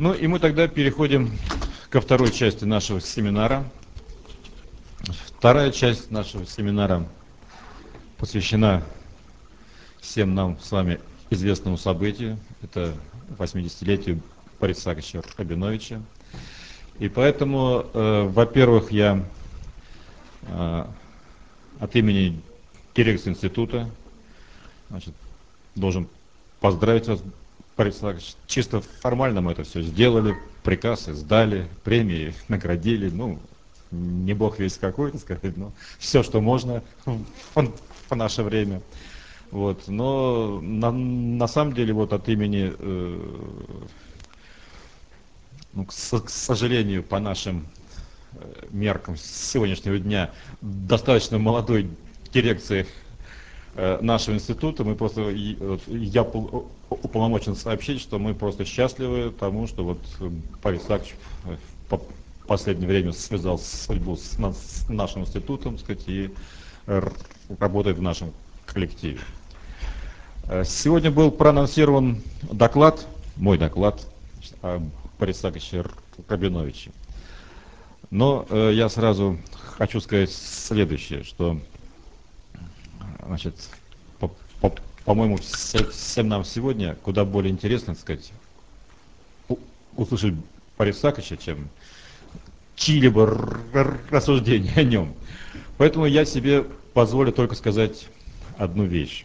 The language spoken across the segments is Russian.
Ну и мы тогда переходим ко второй части нашего семинара. Вторая часть нашего семинара посвящена всем нам с вами известному событию. Это 80-летию Бориса Исааковича Рабиновича. И поэтому, во-первых, я от имени дирекции института должен поздравить вас, Борис Исаакович. Чисто формально мы это все сделали, приказ издали, премии наградили, ну, не бог весь какой, так сказать, но все, что можно в наше время. Вот. Но на самом деле вот от имени, ну, к сожалению, по нашим меркам сегодняшнего дня, достаточно молодой дирекции нашего института, мы просто, я уполномочен сообщить, что мы просто счастливы тому, что вот Борис Исаакович в последнее время связал судьбу с нашим институтом, так сказать, и работает в нашем коллективе. Сегодня был проанонсирован доклад, мой доклад о Борисе Исааковиче Рабиновиче. Но я сразу хочу сказать следующее, что, значит, по-моему, всем нам сегодня куда более интересно, так сказать, услышать Бориса Исааковича, чем чьи-либо рассуждения о нем. Поэтому я себе позволю только сказать одну вещь.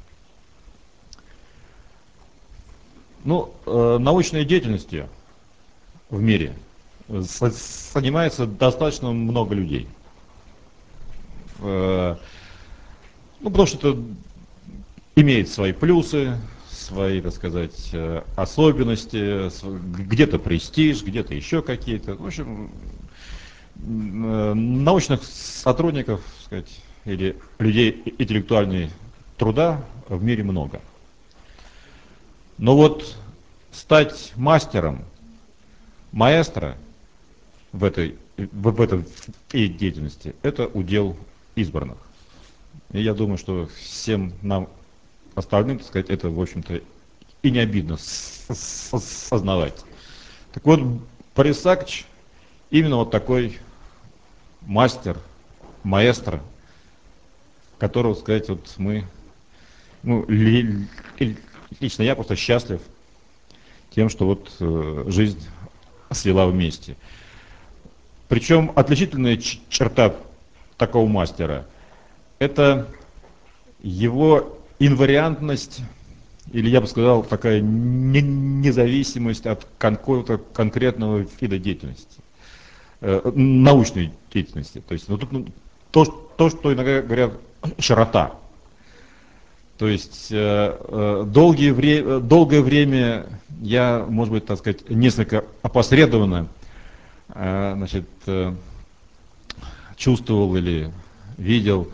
Ну, научной деятельностью в мире занимается достаточно много людей. Ну, потому что это имеет свои плюсы, свои, так сказать, особенности, где-то престиж, где-то еще какие-то. В общем, научных сотрудников, так сказать, или людей интеллектуального труда в мире много. Но вот стать мастером, маэстро в этой деятельности, это удел избранных. И я думаю, что всем нам остальным, так сказать, это, в общем-то, и не обидно сознавать. Так вот, Борис Исаакович именно вот такой мастер, маэстро, которого, сказать, вот мы, ну, лично я просто счастлив тем, что вот жизнь свела вместе. Причем отличительная черта такого мастера – это его инвариантность, или я бы сказал, такая независимость от какого-то конкретного вида деятельности, научной деятельности. То есть ну, то, что иногда говорят широта. То есть долгое время я, может быть, так сказать, несколько опосредованно значит, чувствовал или видел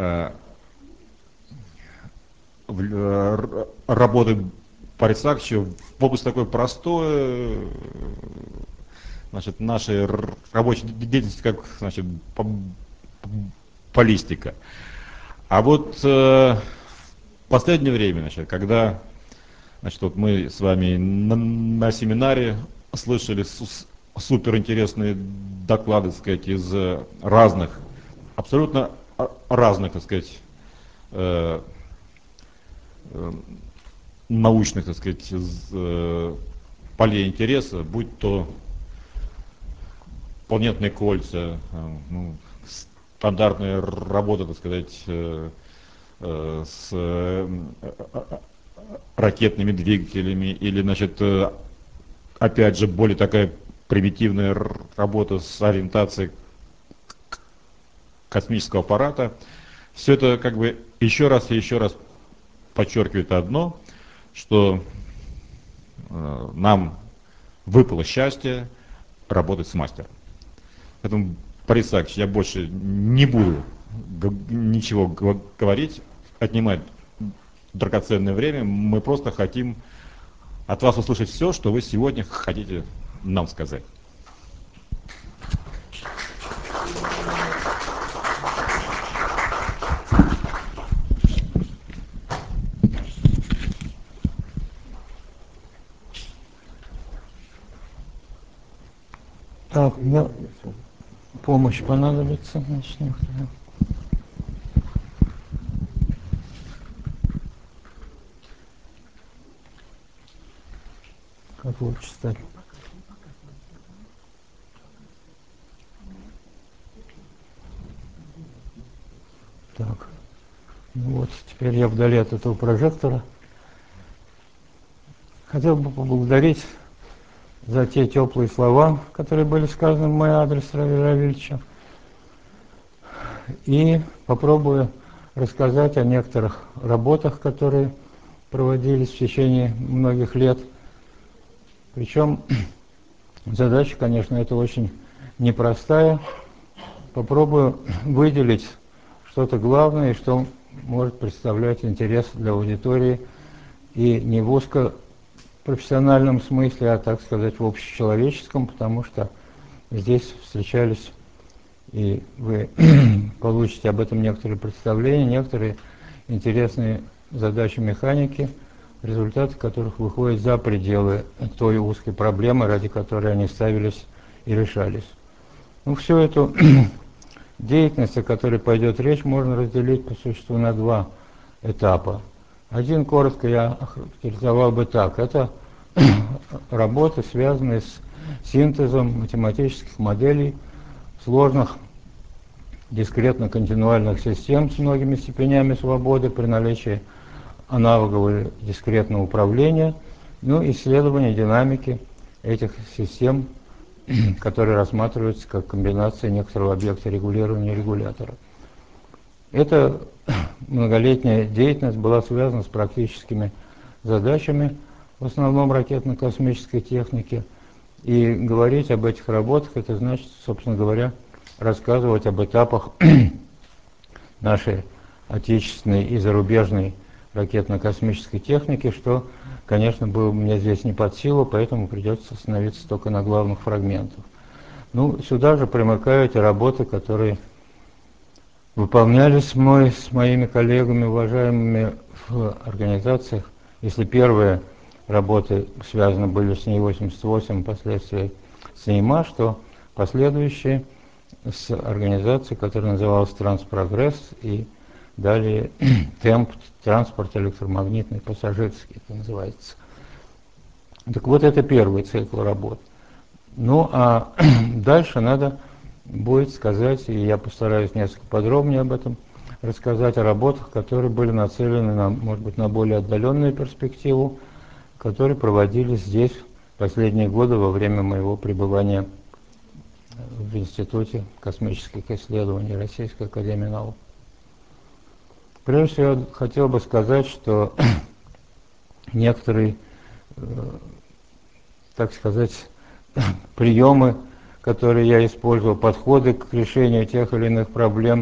работы Бориса Исааковича в области такой простой, значит, нашей рабочей деятельности, как, значит, баллистика. А вот в последнее время, значит, когда, значит, вот мы с вами на семинаре слышали суперинтересные доклады, так сказать, из разных, абсолютно разных, так сказать, научных, так сказать, полей интереса, будь то планетные кольца, ну, стандартная работа, так сказать, с ракетными двигателями, или, значит, опять же, более такая примитивная работа с ориентацией космического аппарата. Все это как бы еще раз и еще раз подчеркивает одно, что нам выпало счастье работать с мастером. Поэтому, Борис Исаакович, я больше не буду ничего говорить, отнимать драгоценное время. Мы просто хотим от вас услышать все, что вы сегодня хотите нам сказать. Так, мне помощь понадобится, значит, как лучше стать. Так, ну вот, теперь я вдали от этого прожектора. Хотел бы поблагодарить за те теплые слова, которые были сказаны в мой адрес, Равиль Равильевича. И попробую рассказать о некоторых работах, которые проводились в течение многих лет. Причем задача, конечно, это очень непростая. Попробую выделить что-то главное, что может представлять интерес для аудитории и не в узкопрофессиональном смысле, а, так сказать, в общечеловеческом, потому что здесь встречались, и вы получите об этом некоторые представления, некоторые интересные задачи механики, результаты которых выходят за пределы той узкой проблемы, ради которой они ставились и решались. Ну, всю эту деятельность, о которой пойдет речь, можно разделить по существу на два этапа. Один, коротко, я охарактеризовал бы так. Это работы, связанные с синтезом математических моделей сложных дискретно-континуальных систем с многими степенями свободы при наличии аналогового дискретного управления, ну, исследование динамики этих систем, которые рассматриваются как комбинация некоторого объекта регулирования и регулятора. Эта многолетняя деятельность была связана с практическими задачами, в основном ракетно-космической техники, и говорить об этих работах, это значит, собственно говоря, рассказывать об этапах нашей отечественной и зарубежной ракетно-космической техники, что, конечно, было мне здесь не под силу, поэтому придется остановиться только на главных фрагментах. Ну, сюда же примыкают и работы, которые выполнялись мной с моими коллегами, уважаемыми в организациях. Если первые работы связаны были с НИИ-88, впоследствии с НИИМАШ, то последующие с организацией, которая называлась «Транспрогресс», и далее «Темп», «Транспорт электромагнитный, пассажирский» это называется. Так вот, это первый цикл работ. Ну, а дальше надо будет сказать, и я постараюсь несколько подробнее об этом рассказать, о работах, которые были нацелены, на, может быть, на более отдаленную перспективу, которые проводились здесь в последние годы во время моего пребывания в Институте космических исследований Российской академии наук. Прежде всего, я хотел бы сказать, что некоторые, так сказать, приемы, которые я использовал, подходы к решению тех или иных проблем,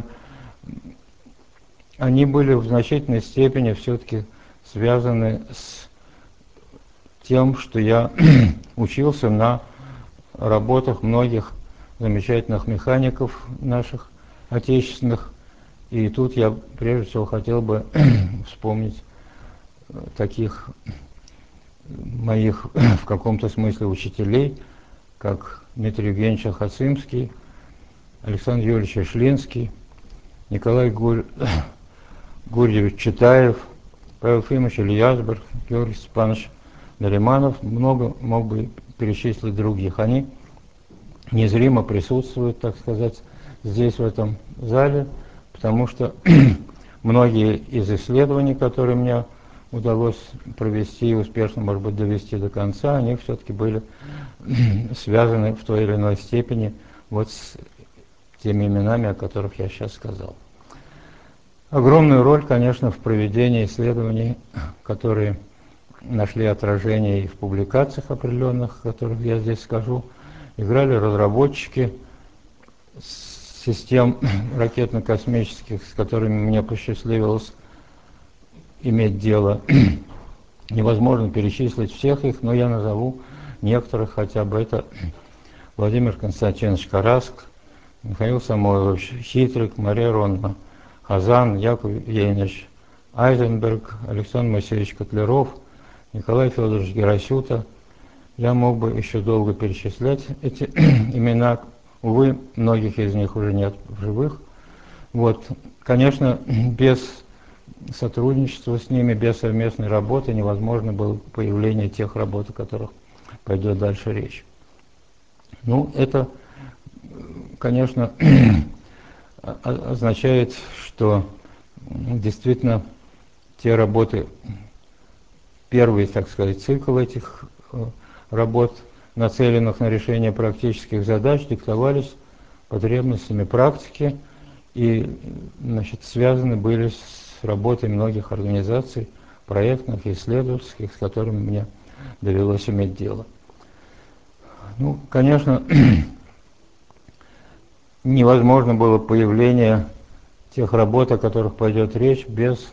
они были в значительной степени все-таки связаны с тем, что я учился на работах многих замечательных механиков наших отечественных. И тут я прежде всего хотел бы вспомнить таких моих в каком-то смысле учителей, как Дмитрий Евгеньевич Хацимский, Александр Юрьевич Ишлинский, Николай Гурьевич Читаев, Павел Ефимович Ильясберг, Георгий Степанович Нариманов, много мог бы перечислить других. Они незримо присутствуют, так сказать, здесь, в этом зале, потому что многие из исследований, которые мне удалось провести и успешно, может быть, довести до конца, они все-таки были связаны в той или иной степени вот с теми именами, о которых я сейчас сказал. Огромную роль, конечно, в проведении исследований, которые нашли отражение и в публикациях определенных, о которых я здесь скажу, играли разработчики систем ракетно-космических, с которыми мне посчастливилось иметь дело. Невозможно перечислить всех их, но я назову некоторых хотя бы. Это Владимир Константинович Караск, Михаил Самойлович Хитрик, Мария Ронна Хазан, Яков Евгеньевич Айзенберг, Александр Моисеевич Котляров, Николай Федорович Герасюта, Я мог бы еще долго перечислять эти имена. Увы, многих из них уже нет в живых. Вот, конечно, без сотрудничества с ними, без совместной работы невозможно было появление тех работ, о которых пойдет дальше речь. Ну, это, конечно, означает, что действительно те работы, первый, так сказать, цикл этих работ, нацеленных на решение практических задач, диктовались потребностями практики и, значит, связаны были с работой многих организаций, проектных и исследовательских, с которыми мне довелось иметь дело. Ну, конечно, невозможно было появление тех работ, о которых пойдет речь, без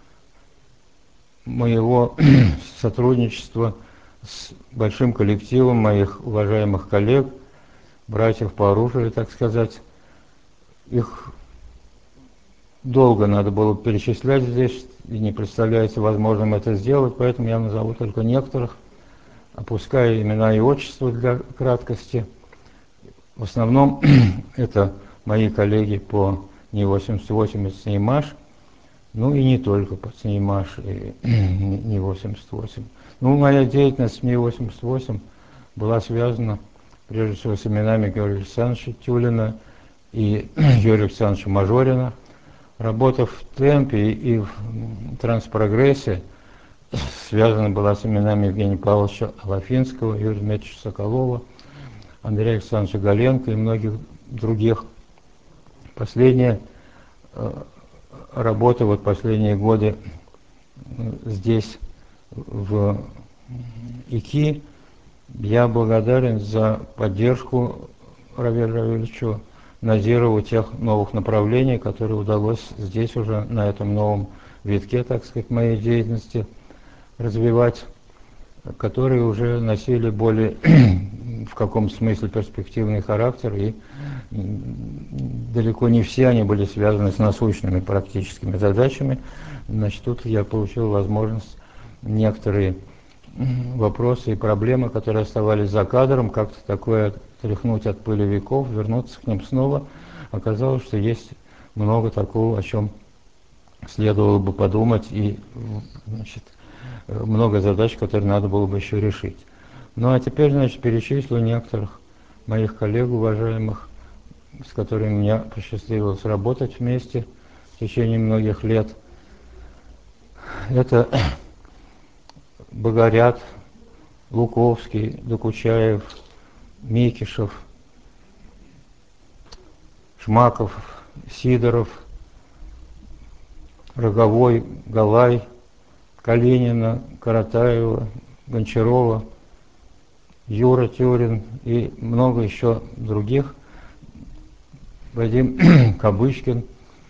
моего сотрудничества с большим коллективом моих уважаемых коллег, братьев по оружию, так сказать. Их долго надо было перечислять здесь, и не представляется возможным это сделать, поэтому я назову только некоторых, опуская имена и отчества для краткости. В основном это мои коллеги по НИ-88 и СНИМАШ, ну и не только по СНИМАШ и НИ-88. Ну, моя деятельность в НИ-88 была связана прежде всего с именами Георгия Александровича Тюлина и Юрия Александровича Мажорина. Работа в темпе и в транспрогрессе связана была с именами Евгения Павловича Алафинского, Юрия Дмитриевича Соколова, Андрея Александровича Галенко и многих других. Последняя работа, вот последние годы здесь, в ИКИ, я благодарен за поддержку Равилю Равильевичу Назирову тех новых направлений, которые удалось здесь уже на этом новом витке, так сказать, моей деятельности развивать, которые уже носили более в каком смысле перспективный характер, и далеко не все они были связаны с насущными практическими задачами. Значит, тут я получил возможность некоторые вопросы и проблемы, которые оставались за кадром, как-то такое тряхнуть от пыли веков, вернуться к ним снова. Оказалось, что есть много такого, о чем следовало бы подумать, и, значит, много задач, которые надо было бы еще решить. Ну а теперь, значит, перечислю некоторых моих коллег уважаемых, с которыми мне посчастливилось работать вместе в течение многих лет. Это Богорят, Луковский, Докучаев, Микишев, Шмаков, Сидоров, Роговой, Галай, Калинина, Каратаева, Гончарова, Юра Тюрин и много еще других, Вадим Кабычкин,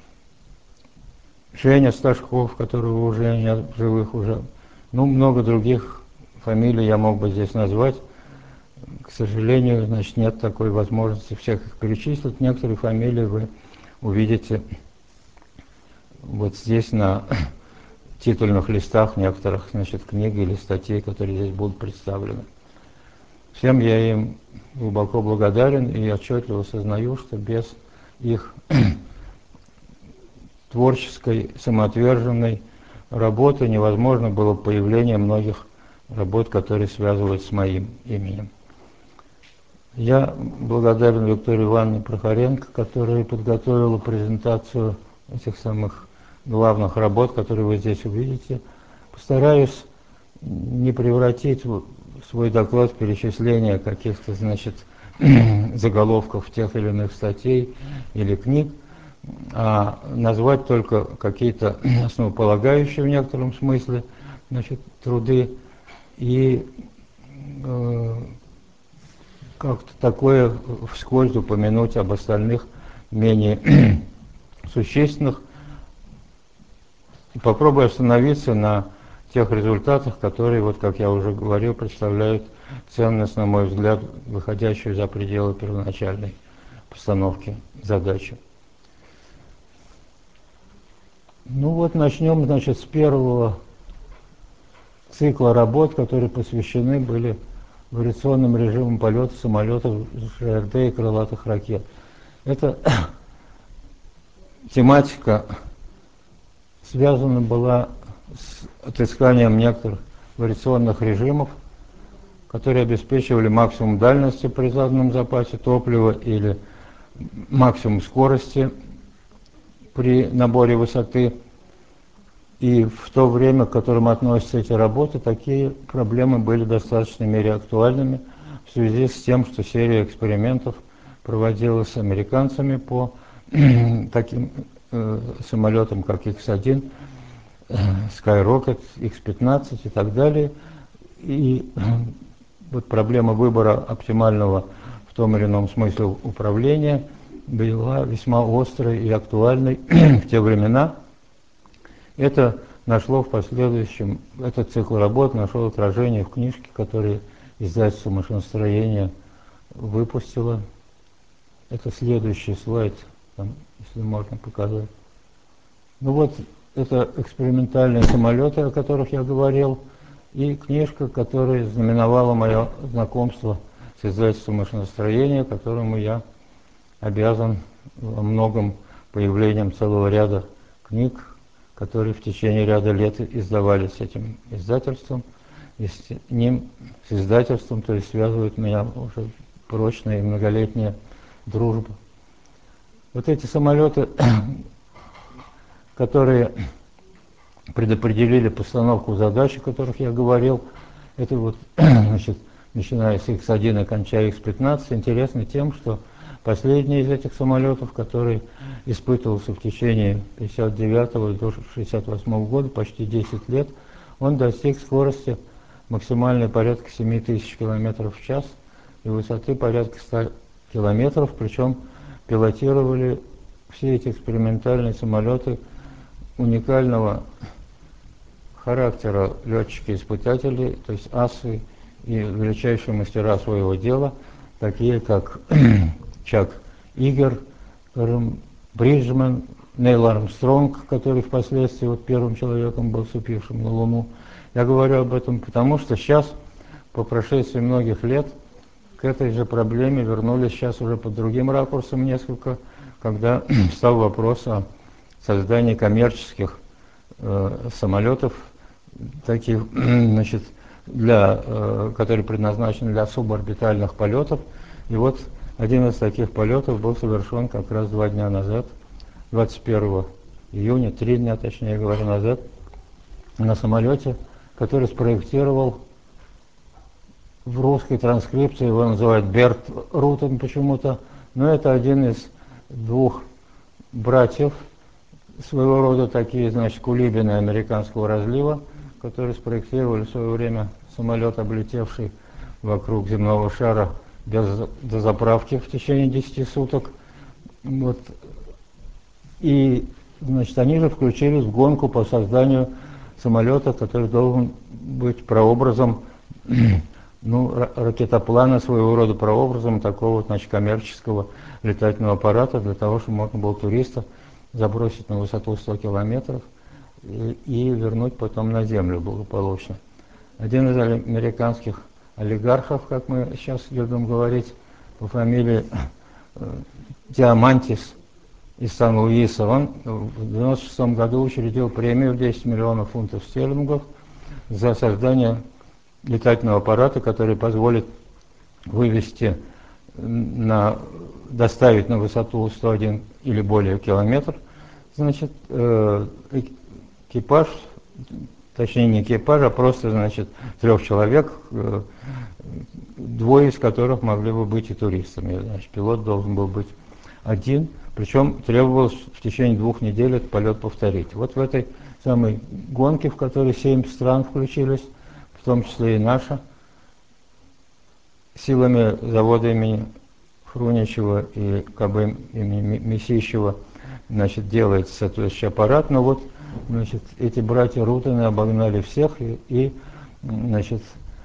Женя Сташков, которого уже нет в живых уже, ну, много других фамилий я мог бы здесь назвать. К сожалению, значит, нет такой возможности всех их перечислить. Некоторые фамилии вы увидите вот здесь на титульных листах некоторых, значит, книг или статей, которые здесь будут представлены. Всем я им глубоко благодарен и отчетливо сознаю, что без их творческой, самоотверженной работы невозможно было появление многих работ, которые связывают с моим именем. Я благодарен Виктории Ивановне Прохоренко, которая подготовила презентацию этих самых главных работ, которые вы здесь увидите. Постараюсь не превратить свой доклад в перечисление каких-то, значит, заголовков тех или иных статей или книг, а назвать только какие-то основополагающие в некотором смысле, значит, труды и как-то такое вскользь упомянуть об остальных менее существенных. И попробую остановиться на тех результатах, которые, вот как я уже говорил, представляют ценность, на мой взгляд, выходящую за пределы первоначальной постановки задачи. Ну вот начнем, значит, с первого цикла работ, которые посвящены были вариационным режимом полета самолетов ЖРД и крылатых ракет. Эта тематика связана была с отысканием некоторых вариационных режимов, которые обеспечивали максимум дальности при заданном запасе топлива или максимум скорости при наборе высоты. И в то время, к которым относятся эти работы, такие проблемы были в достаточной мере актуальными в связи с тем, что серия экспериментов проводилась американцами по таким самолетам, как X-1, Skyrocket, X-15 и так далее. И вот проблема выбора оптимального в том или ином смысле управления была весьма острой и актуальной в те времена. Это нашло в последующем, этот цикл работ нашел отражение в книжке, которую издательство машиностроения выпустило. Это следующий слайд, там, если можно показать. Ну вот, это экспериментальные самолеты, о которых я говорил, и книжка, которая знаменовала мое знакомство с издательством машиностроения, которому я обязан во многом появлением целого ряда книг, которые в течение ряда лет издавались этим издательством. И с ним, с издательством, то есть связывает меня уже прочная и многолетняя дружба. Вот эти самолеты, которые предопределили постановку задач, о которых я говорил, это вот, значит, начиная с X1 и кончая X-15, интересно тем, что последний из этих самолетов, который испытывался в течение 1959 до 1968 года, почти 10 лет, он достиг скорости максимальной порядка 7000 км в час и высоты порядка 100 километров, причем пилотировали все эти экспериментальные самолеты уникального характера летчики-испытатели, то есть асы и величайшие мастера своего дела, такие как Чак Игер, Бриджман, Нейл Армстронг, который впоследствии вот первым человеком был, ступившим на Луну. Я говорю об этом потому, что сейчас, по прошествии многих лет, к этой же проблеме вернулись сейчас уже под другим ракурсом несколько, когда стал вопрос о создании коммерческих самолетов, таких, значит, которые предназначены для суборбитальных полетов. И вот один из таких полетов был совершен как раз 2 дня назад, 21 июня, 3 дня, точнее говоря, назад, на самолете, который спроектировал, в русской транскрипции его называют Берт Рутен почему-то, но это один из 2 братьев, своего рода такие, значит, кулибины американского разлива, которые спроектировали в свое время самолет, облетевший вокруг земного шара без дозаправки в течение 10 суток. Вот. И, значит, они же включились в гонку по созданию самолета, который должен быть прообразом, ну, ракетоплана, своего рода прообразом такого, значит, коммерческого летательного аппарата, для того, чтобы можно было туриста забросить на высоту 100 километров и вернуть потом на землю благополучно. Один из американских олигархов, как мы сейчас любим говорить, по фамилии Диамантис из Сан-Луиса, он в 1996 году учредил премию в 10 миллионов фунтов стерлингов за создание летательного аппарата, который позволит доставить на высоту 101 или более километр, значит, экипаж, точнее не экипаж, а просто, значит, 3 человек, 2 из которых могли бы быть и туристами. Значит, пилот должен был быть один, причем требовалось в течение 2 недель этот полет повторить. Вот в этой самой гонке, в которой 7 стран включились, в том числе и наша, силами завода имени Хруничева и КБ имени Месищева, значит, делается соответствующий аппарат, но вот, значит, эти братья Рутены обогнали всех и, значит,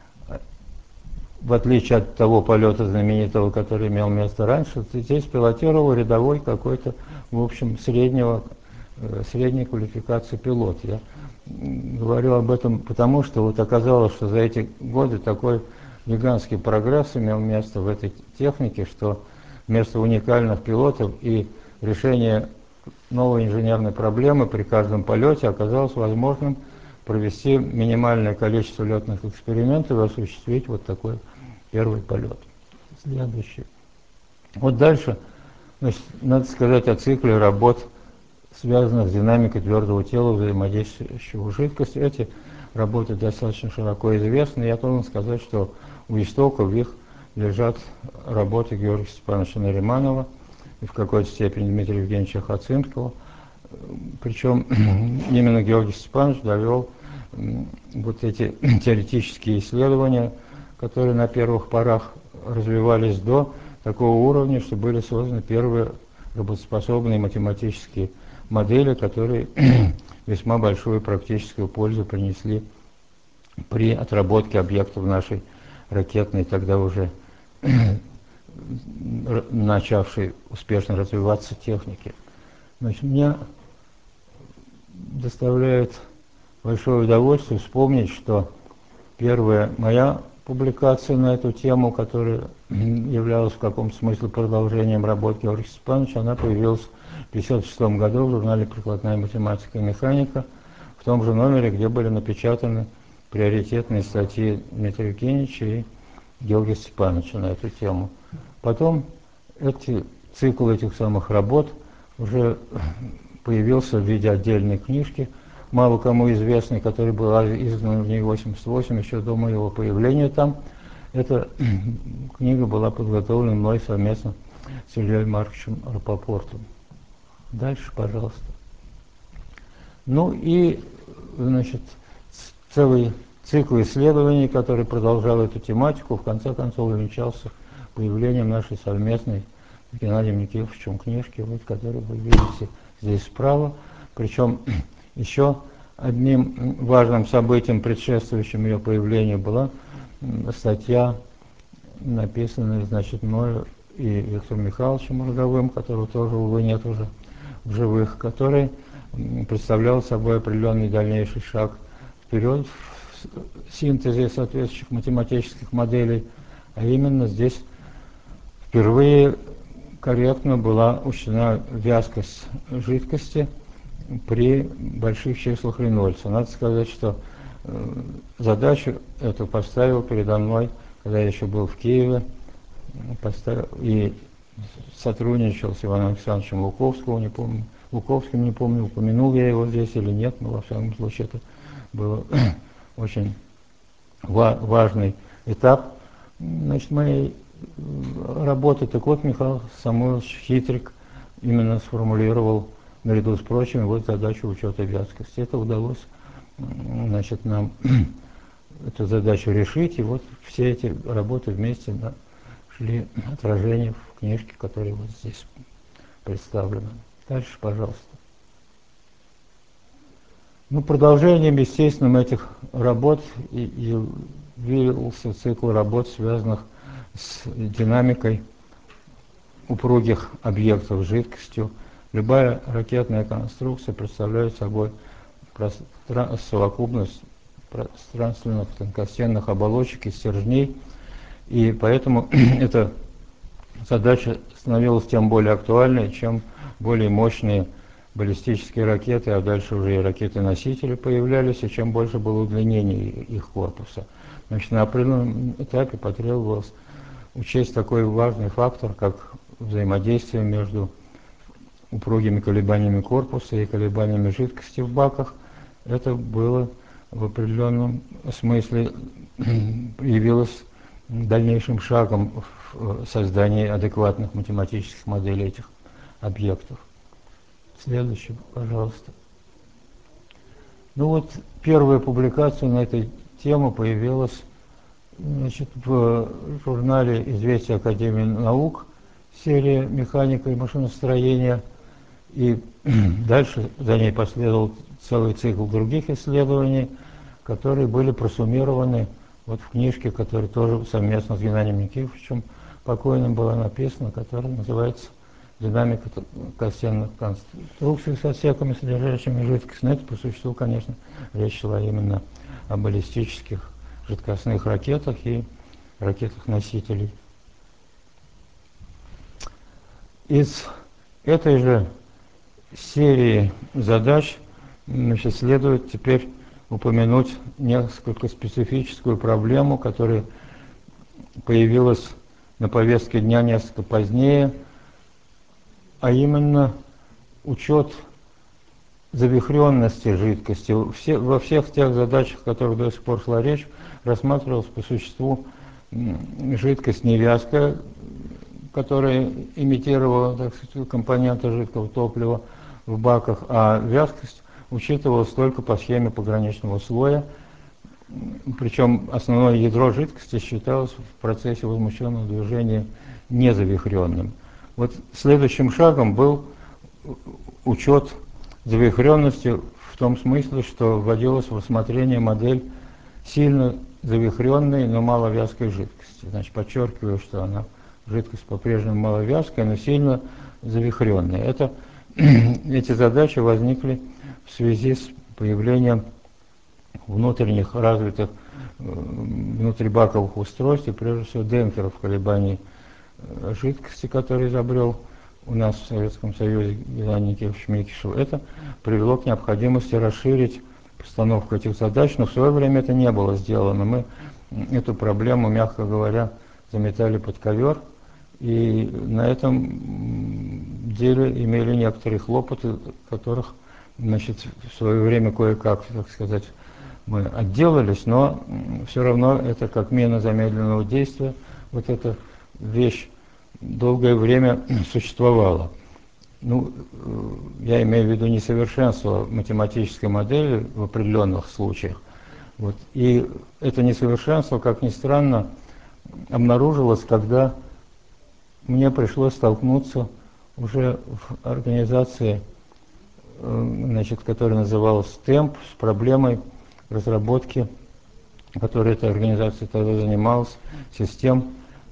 в отличие от того полета знаменитого, который имел место раньше, здесь пилотировал рядовой какой-то, в общем, средней квалификации пилот. Я говорю об этом потому, что вот оказалось, что за эти годы такой гигантский прогресс имел место в этой технике, что вместо уникальных пилотов и решения новой инженерной проблемы при каждом полете оказалось возможным провести минимальное количество летных экспериментов и осуществить вот такой первый полет. Следующий. Вот дальше, значит, надо сказать о цикле работ, связанных с динамикой твердого тела, взаимодействующего с жидкостью. Эти работы достаточно широко известны. Я должен сказать, что у истоков их лежат работы Георгия Степановича Нариманова и в какой-то степени Дмитрия Евгеньевича Хацинского. Причем именно Георгий Степанович довел вот эти теоретические исследования, которые на первых порах развивались до такого уровня, что были созданы первые работоспособные математические модели, которые весьма большую практическую пользу принесли при отработке объектов нашей ракетной, тогда уже начавшей успешно развиваться техники. Значит, мне доставляет большое удовольствие вспомнить, что первая моя публикация на эту тему, которая являлась в каком-то смысле продолжением работы Георгия Степановича, она появилась в 1956 году в журнале «Прикладная математика и механика», в том же номере, где были напечатаны приоритетные статьи Дмитрия Евгеньевича и Георгия Степановича на эту тему. Потом цикл этих самых работ уже появился в виде отдельной книжки, мало кому известной, которая была издана в ней 1988, еще до моего появления там. Эта книга была подготовлена мной совместно с Ильей Марковичем Рапопортом. Дальше, пожалуйста. Ну и, значит, целый цикл исследований, который продолжал эту тематику, в конце концов увенчался появлением нашей совместной с Геннадием Никифоровичем книжки, вот, которую вы видите здесь справа. Причем еще одним важным событием, предшествующим ее появлению, была статья, написанная, значит, мною и Виктором Михайловичем Роговым, которого тоже, увы, нет уже в живых, который представлял собой определенный дальнейший шаг вперед в синтезе соответствующих математических моделей, а именно здесь впервые корректно была учтена вязкость жидкости при больших числах Рейнольдса. Надо сказать, что задачу эту поставил передо мной, когда я еще был в Киеве, и сотрудничал с Иваном Александровичем Луковским, не помню, упомянул я его здесь или нет, но во всяком случае это был очень важный этап, значит, моей работы. Так вот, Михаил Самойлович Хитрик именно сформулировал наряду с прочим вот задачу учета вязкости. Это удалось, значит, нам эту задачу решить, и вот все эти работы вместе нашли отражение в книжке, которая вот здесь представлена. Дальше, пожалуйста. Ну, продолжением естественным этих работ явился цикл работ, связанных с динамикой упругих объектов с жидкостью. Любая ракетная конструкция представляет собой совокупность пространственных тонкостенных оболочек и стержней, и поэтому эта задача становилась тем более актуальной, чем более мощные баллистические ракеты, а дальше уже и ракеты-носители появлялись, и чем больше было удлинение их корпуса. Значит, на определенном этапе потребовалось учесть такой важный фактор, как взаимодействие между упругими колебаниями корпуса и колебаниями жидкости в баках. Это было в определенном смысле явилось дальнейшим шагом в создании адекватных математических моделей этих объектов. Следующий, пожалуйста. Ну вот, первая публикация на эту тему появилась, значит, в журнале «Известия Академии наук», серия «Механика и машиностроение», и дальше за ней последовал целый цикл других исследований, которые были просуммированы вот в книжке, которая тоже совместно с Геннадием Никифоровичем покойным была написана, которая называется «Динамика костяных конструкций с отсеками, содержащими жидкость». Но это, по существу, конечно, речь шла именно о баллистических жидкостных ракетах, и ракетах-носителей. Из этой же серии задач следует теперь упомянуть несколько специфическую проблему, которая появилась на повестке дня несколько позднее, а именно учет завихренности жидкости. Во всех тех задачах, о которых до сих пор шла речь, рассматривалась по существу жидкость невязкая, которая имитировала, так сказать, компоненты жидкого топлива в баках, а вязкость учитывалась только по схеме пограничного слоя, причем основное ядро жидкости считалось в процессе возмущенного движения незавихренным. Вот следующим шагом был учет завихренности в том смысле, что вводилась в рассмотрение модель сильно завихренной, но маловязкой жидкости. Значит, подчеркиваю, что она жидкость по-прежнему маловязкая, но сильно завихренная. Эти задачи возникли в связи с появлением внутренних развитых внутрибаковых устройств, и прежде всего демпферов колебаний жидкости, который изобрел у нас в Советском Союзе Геннадий Никифорович Микишев. Это привело к необходимости расширить постановку этих задач, но в свое время это не было сделано. Мы эту проблему, мягко говоря, заметали под ковер, и на этом деле имели некоторые хлопоты, которых, значит, в свое время кое-как, так сказать, мы отделались, но все равно это как мера замедленного действия, вот эта вещь долгое время существовала. Ну, я имею в виду несовершенство математической модели в определенных случаях. Вот. И это несовершенство, как ни странно, обнаружилось, когда мне пришлось столкнуться уже в организации, значит, которая называлась ТЭМП, с проблемой разработки, которой эта организация тогда занималась, систем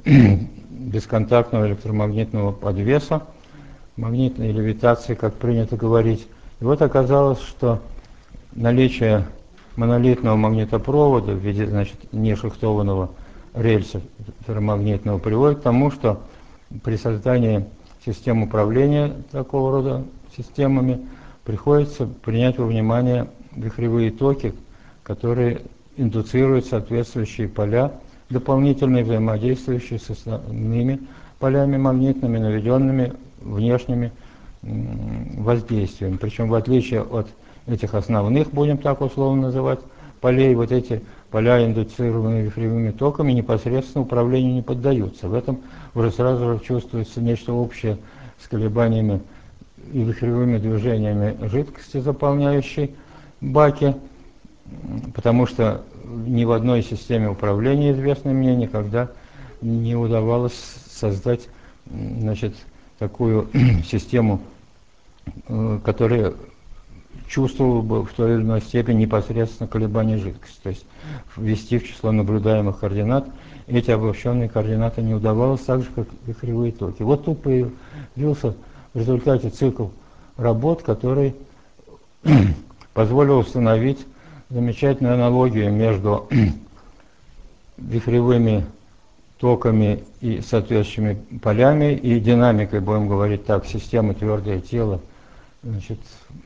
бесконтактного электромагнитного подвеса, магнитной левитации, как принято говорить. И вот оказалось, что наличие монолитного магнитопровода в виде, значит, нешахтованного рельса ферромагнитного приводит к тому, что при создании систем управления такого рода системами приходится принять во внимание вихревые токи, которые индуцируют соответствующие поля, дополнительно взаимодействующие с основными полями магнитными, наведенными внешними воздействиями. Причем в отличие от этих основных, будем так условно называть, полей, вот эти поля, индуцированные вихревыми токами, непосредственно управлению не поддаются. В этом уже сразу же чувствуется нечто общее с колебаниями и вихревыми движениями жидкости, заполняющей баки, потому что ни в одной системе управления, известной мне, никогда не удавалось создать, значит, такую систему, которая чувствовала бы в той или иной степени непосредственно колебания жидкости. То есть ввести в число наблюдаемых координат эти обобщенные координаты не удавалось, так же, как вихревые токи. Вот тут появился в результате цикл работ, который позволил установить замечательную аналогию между вихревыми токами и соответствующими полями и динамикой, будем говорить так, системы твердое тело, значит,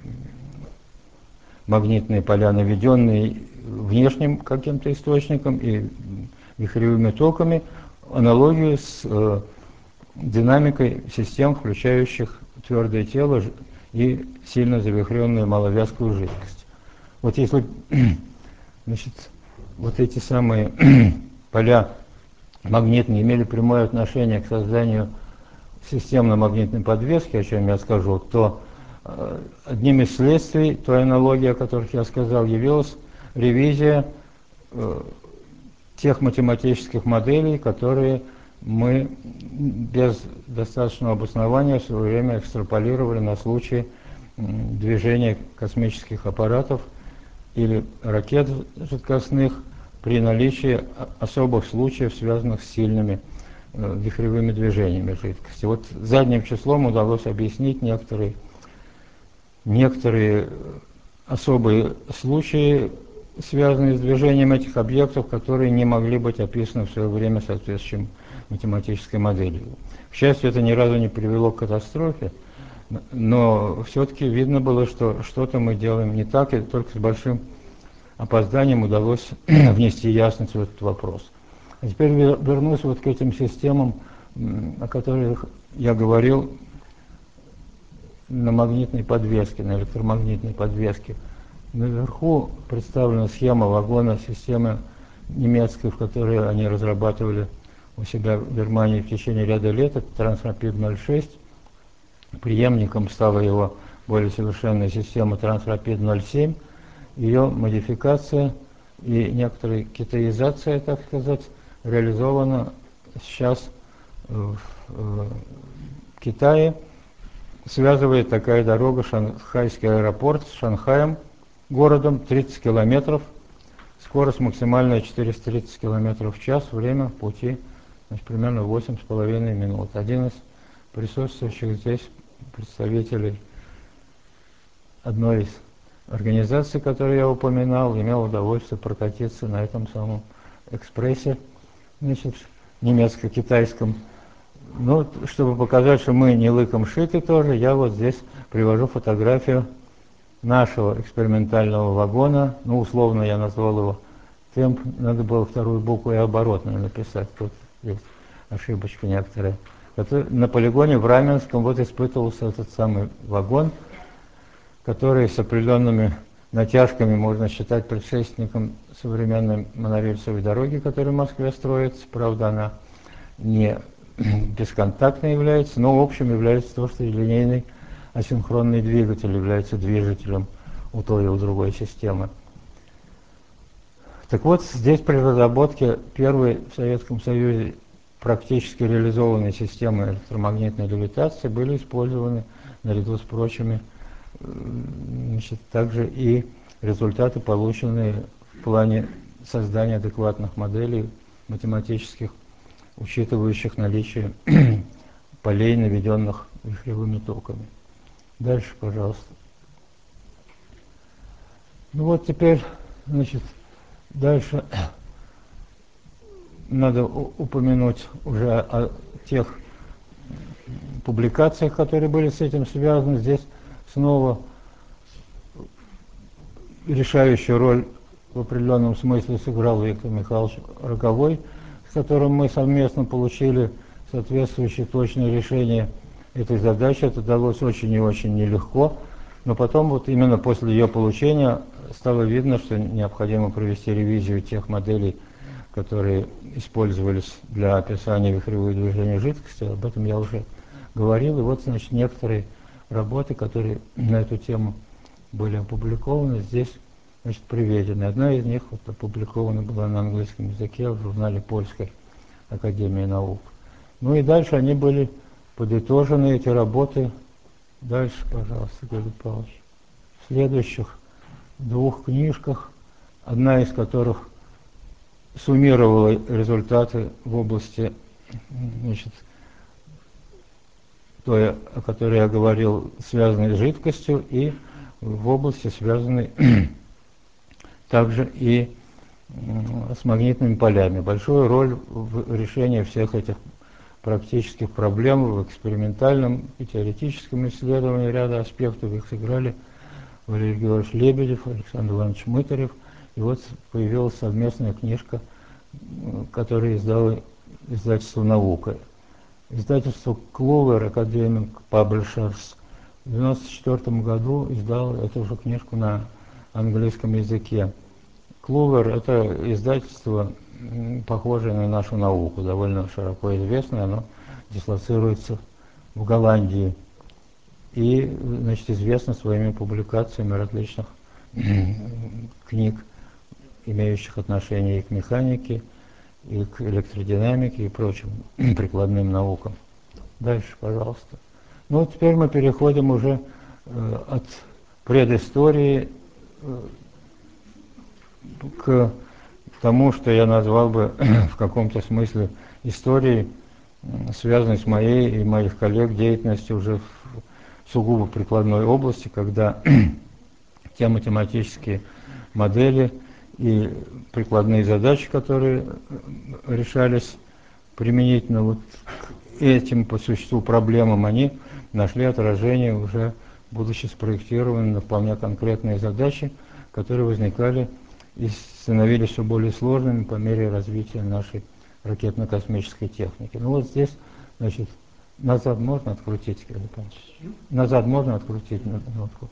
магнитные поля, наведенные внешним каким-то источником и вихревыми токами, аналогию с динамикой систем, включающих твердое тело и сильно завихренную маловязкую жидкость. Вот если, значит, вот эти самые поля магнитные имели прямое отношение к созданию системно-магнитной подвески, о чем я скажу, то одним из следствий той аналогии, о которых я сказал, явилась ревизия тех математических моделей, которые мы без достаточного обоснования в свое время экстраполировали на случай движения космических аппаратов или ракет жидкостных при наличии особых случаев, связанных с сильными вихревыми движениями жидкости. Вот задним числом удалось объяснить некоторые особые случаи связанные с движением этих объектов, которые не могли быть описаны в свое время соответствующим математической моделью. К счастью, это ни разу не привело к катастрофе, но все-таки видно было, что что-то мы делаем не так, и только с большим опозданием удалось внести ясность в этот вопрос. А теперь вернусь вот к этим системам, о которых я говорил, на магнитной подвеске, на электромагнитной подвеске. Наверху представлена схема вагона системы немецкой, в которой они разрабатывали у себя в Германии в течение ряда лет. Это Трансрапид 06. Преемником стала его более совершенная система Трансрапид 07. Ее модификация и некоторая китаизация, так сказать, реализована сейчас в Китае. Связывает такая дорога Шанхайский аэропорт с Шанхаем, городом, 30 километров. Скорость максимальная 430 километров в час, время пути примерно 8,5 минут. Один из присутствующих здесь представителей одной из организаций, которую я упоминал, имел удовольствие прокатиться на этом самом экспрессе, значит, немецко-китайском. Ну, чтобы показать, что мы не лыком шиты тоже, я вот здесь привожу фотографию нашего экспериментального вагона. Ну, условно я назвал его темп, надо было вторую букву и оборотную написать, тут есть ошибочка некоторая. На полигоне в Раменском вот испытывался этот самый вагон, который с определенными натяжками можно считать предшественником современной монорельсовой дороги, которая в Москве строится. Правда, она не бесконтактно является, но в общем является то, что и линейный асинхронный двигатель является движителем у той и у другой системы. Так вот, здесь при разработке первой в Советском Союзе практически реализованной системы электромагнитной левитации были использованы, наряду с прочими, значит, также и результаты, полученные в плане создания адекватных моделей математических, учитывающих наличие полей, наведенных вихревыми токами. Дальше, пожалуйста. Ну вот теперь, значит, дальше надо упомянуть уже о тех публикациях, которые были с этим связаны. Здесь снова решающую роль в определенном смысле сыграл Виктор Михайлович Роговой, с которым мы совместно получили соответствующее точное решение этой задачи. Это далось очень и очень нелегко, но потом вот именно после ее получения стало видно, что необходимо провести ревизию тех моделей, которые использовались для описания вихревых движений жидкости. Об этом я уже говорил. И вот, значит, некоторые работы, которые на эту тему были опубликованы, здесь, значит, приведены. Одна из них вот опубликована была на английском языке в журнале Польской академии наук. Ну и дальше они были подытожены, эти работы. Дальше, пожалуйста, Георгий Павлович. В следующих двух книжках, одна из которых суммировала результаты в области, значит, той, о которой я говорил, связанной с жидкостью, и в области, связанной также и с магнитными полями. Большую роль в решении всех этих практических проблем в экспериментальном и теоретическом исследовании ряда аспектов их сыграли Валерий Георгиевич Лебедев, Александр Иванович Мытарев. И вот появилась совместная книжка, которую издало издательство «Наука». Издательство Clover Academic Publishers в 1994 году издало эту же книжку на английском языке. Clover – это издательство, похожее на нашу науку, довольно широко известное, оно дислоцируется в Голландии и, значит, известно своими публикациями различных книг, имеющих отношение и к механике, и к электродинамике, и прочим прикладным наукам. Дальше, пожалуйста. Ну, теперь мы переходим уже от предыстории к тому, что я назвал бы в каком-то смысле историей, связанной с моей и моих коллег деятельностью уже в сугубо прикладной области, когда те математические модели и прикладные задачи, которые решались применительно вот к этим по существу проблемам, они нашли отражение уже будучи спроектированы на вполне конкретные задачи, которые возникали и становились все более сложными по мере развития нашей ракетно-космической техники. Ну вот здесь, значит, назад можно открутить, Кирилл Павлович? Назад можно открутить минутку?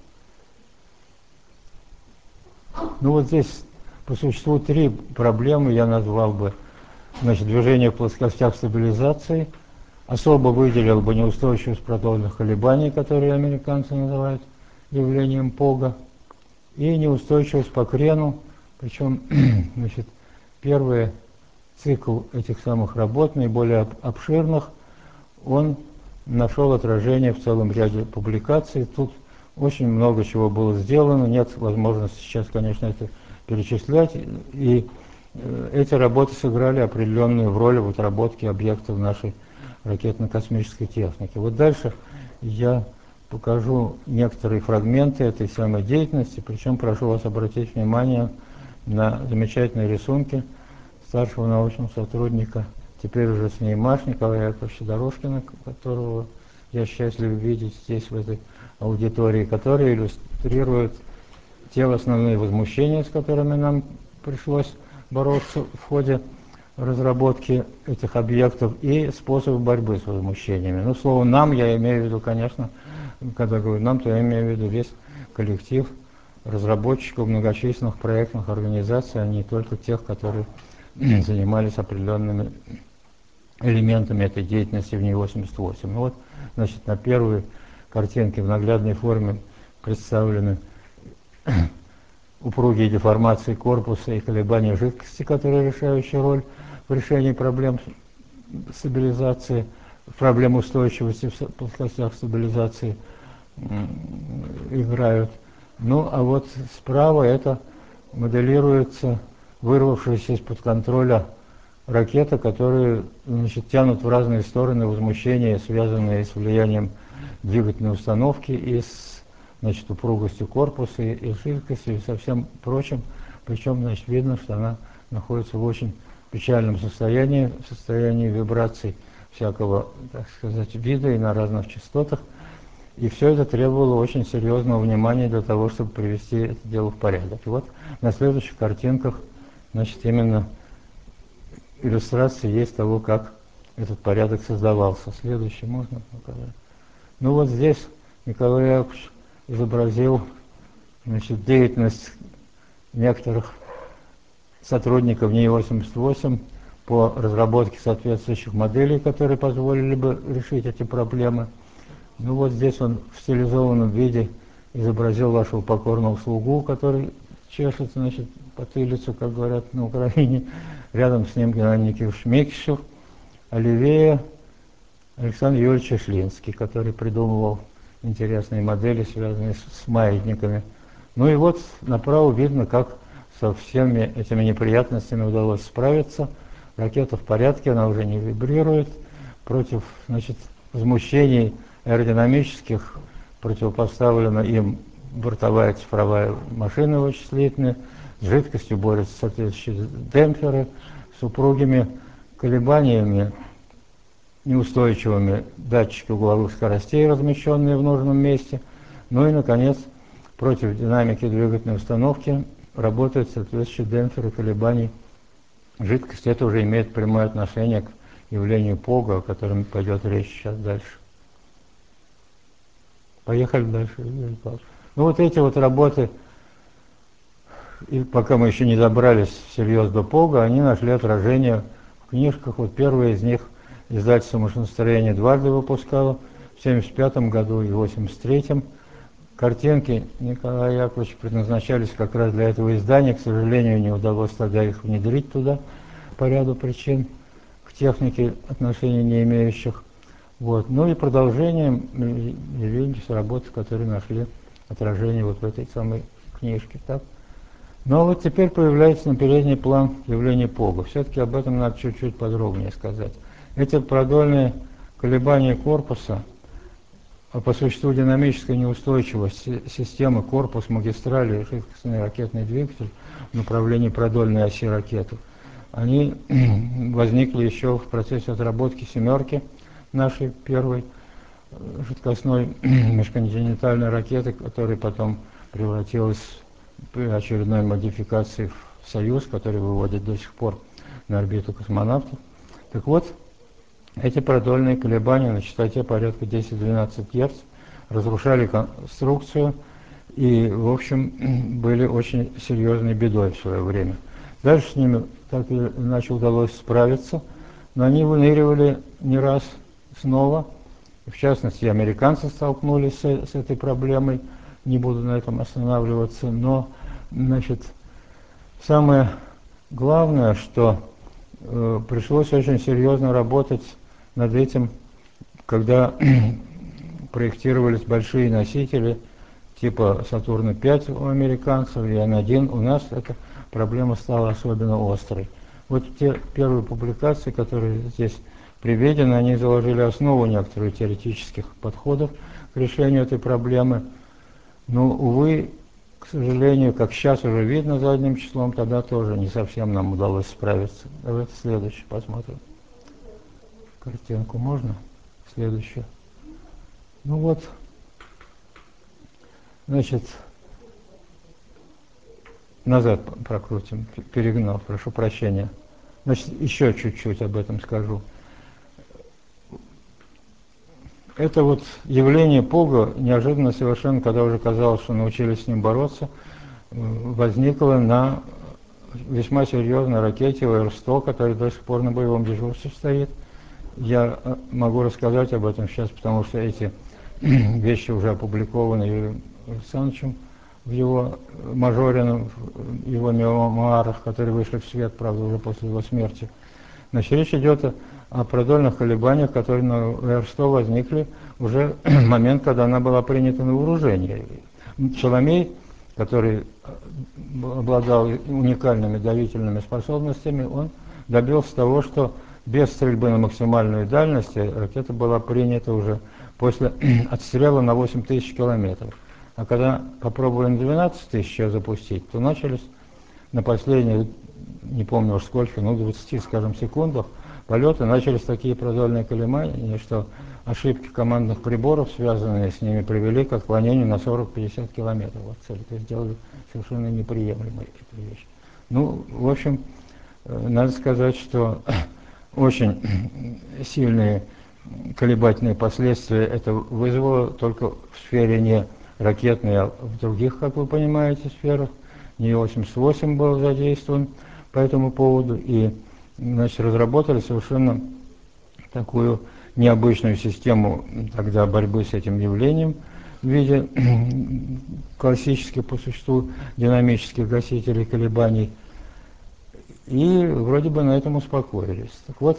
Ну вот здесь по существу три проблемы я назвал бы. Значит, движение в плоскостях стабилизации. Особо выделил бы неустойчивость продольных колебаний, которые американцы называют явлением Пога, и неустойчивость по крену. Причем, значит, первый цикл этих самых работ, наиболее обширных, он нашел отражение в целом ряде публикаций. Тут очень много чего было сделано, нет возможности сейчас, конечно, это перечислять. И эти работы сыграли определенную роль в отработке объектов нашей ракетно-космической техники. Вот дальше я покажу некоторые фрагменты этой самой деятельности, причем прошу вас обратить внимание на замечательные рисунки старшего научного сотрудника, теперь уже с НИИМАШ Николая Яковлевича Дорожкина, которого я счастлив видеть здесь, в этой аудитории, которые иллюстрируют те основные возмущения, с которыми нам пришлось бороться в ходе разработки этих объектов и способы борьбы с возмущениями. Ну, слово «нам» я имею в виду, конечно, когда говорю «нам», то я имею в виду весь коллектив разработчиков многочисленных проектных организаций, а не только тех, которые занимались определенными элементами этой деятельности в НИИ-88. Ну вот, значит, на первой картинке в наглядной форме представлены упругие деформации корпуса и колебания жидкости, которые решающую роль в решении проблем стабилизации, проблем устойчивости в плоскостях стабилизации играют. Ну, а вот справа это моделируется вырвавшаяся из-под контроля ракета, которые, значит, тянут в разные стороны возмущения, связанные с влиянием двигательной установки и с, значит, упругостью корпуса и жидкостью и со всем прочим. Причем, значит, видно, что она находится в очень печальном состоянии, в состоянии вибраций всякого, так сказать, вида и на разных частотах. И все это требовало очень серьезного внимания для того, чтобы привести это дело в порядок. И вот на следующих картинках, значит, именно иллюстрации есть того, как этот порядок создавался. Следующий можно показать? Ну вот здесь Николай Яковлевич изобразил, значит, деятельность некоторых сотрудников НИИ-88 по разработке соответствующих моделей, которые позволили бы решить эти проблемы. Ну вот здесь он в стилизованном виде изобразил вашего покорного слугу, который чешет, значит, потылицу, как говорят на Украине. Рядом с ним Геннадий Никифорович Мекишев, а левее Александр Юрьевич Шлинский, который придумывал интересные модели, связанные с маятниками. Ну и вот направо видно, как со всеми этими неприятностями удалось справиться. Ракета в порядке, она уже не вибрирует. Против, значит, возмущений аэродинамических противопоставлена им бортовая цифровая машина вычислительная, с жидкостью борются соответствующие демпферы, с упругими колебаниями, неустойчивыми датчики угловых скоростей, размещенные в нужном месте. Ну и, наконец, против динамики двигательной установки работают соответствующие демпферы колебаний жидкости. Это уже имеет прямое отношение к явлению Пога, о котором пойдет речь сейчас дальше. Поехали дальше, Юрий Павлович. Ну вот эти вот работы, и пока мы еще не добрались всерьез до Пога, они нашли отражение в книжках. Вот первая из них издательство «Машиностроение» дважды выпускало, в 1975 году и в 1983. Картинки Николая Яковлевича предназначались как раз для этого издания. К сожалению, не удалось тогда их внедрить туда по ряду причин, к технике отношения не имеющих. Вот. Ну и продолжением явились работы, которые нашли отражение вот в этой самой книжке. Так? Ну а вот теперь появляется на передний план явление Пога. Все-таки об этом надо чуть-чуть подробнее сказать. Эти продольные колебания корпуса, по существу динамическая неустойчивость системы корпус, магистрали, жидкостный ракетный двигатель в направлении продольной оси ракеты, они возникли еще в процессе отработки «семерки», нашей первой жидкостной межконтинентальной ракеты, которая потом превратилась при очередной модификации в «Союз», который выводит до сих пор на орбиту космонавтов. Так вот, эти продольные колебания на частоте порядка 10-12 Гц разрушали конструкцию и, в общем, были очень серьезной бедой в свое время. Дальше с ними так и иначе удалось справиться, но они выныривали не раз снова. В частности, американцы столкнулись с этой проблемой, не буду на этом останавливаться, но, значит, самое главное, что пришлось очень серьезно работать над этим, когда проектировались большие носители типа Сатурна-5 у американцев и Н-1, у нас эта проблема стала особенно острой. Вот те первые публикации, которые здесь приведены, они заложили основу некоторых теоретических подходов к решению этой проблемы. Но, увы, к сожалению, как сейчас уже видно задним числом, тогда тоже не совсем нам удалось справиться. Давайте следующий посмотрим. Картинку можно? Следующую. Ну вот, значит, назад прокрутим, перегнал, прошу прощения. Значит, еще чуть-чуть об этом скажу. Это вот явление Пога, неожиданно совершенно, когда уже казалось, что научились с ним бороться, возникло на весьма серьезной ракете ВР-100, которая до сих пор на боевом дежурстве стоит. Я могу рассказать об этом сейчас, потому что эти вещи уже опубликованы Юрием Александровичем в его Мажорином, в его мемуарах, которые вышли в свет, правда, уже после его смерти. Значит, речь идет о продольных колебаниях, которые на ВР-100 возникли уже в момент, когда она была принята на вооружение. Челомей, который обладал уникальными давительными способностями, он добился того, что без стрельбы на максимальную дальность ракета была принята уже после отстрела на 8000 километров. А когда попробовали на 12 тысяч ее запустить, то начались на последних, не помню уж сколько, 20, скажем, секундах полета начались такие продольные колебания, что ошибки командных приборов, связанные с ними, привели к отклонению на 40-50 километров от цели. То есть сделали совершенно неприемлемые эти вещи. Ну, в общем, надо сказать, что очень сильные колебательные последствия это вызвало только в сфере не ракетной, а в других, как вы понимаете, сферах. НИ-88 был задействован по этому поводу, и, значит, разработали совершенно такую необычную систему тогда борьбы с этим явлением в виде классических по существу динамических гасителей колебаний, и вроде бы на этом успокоились. Так вот,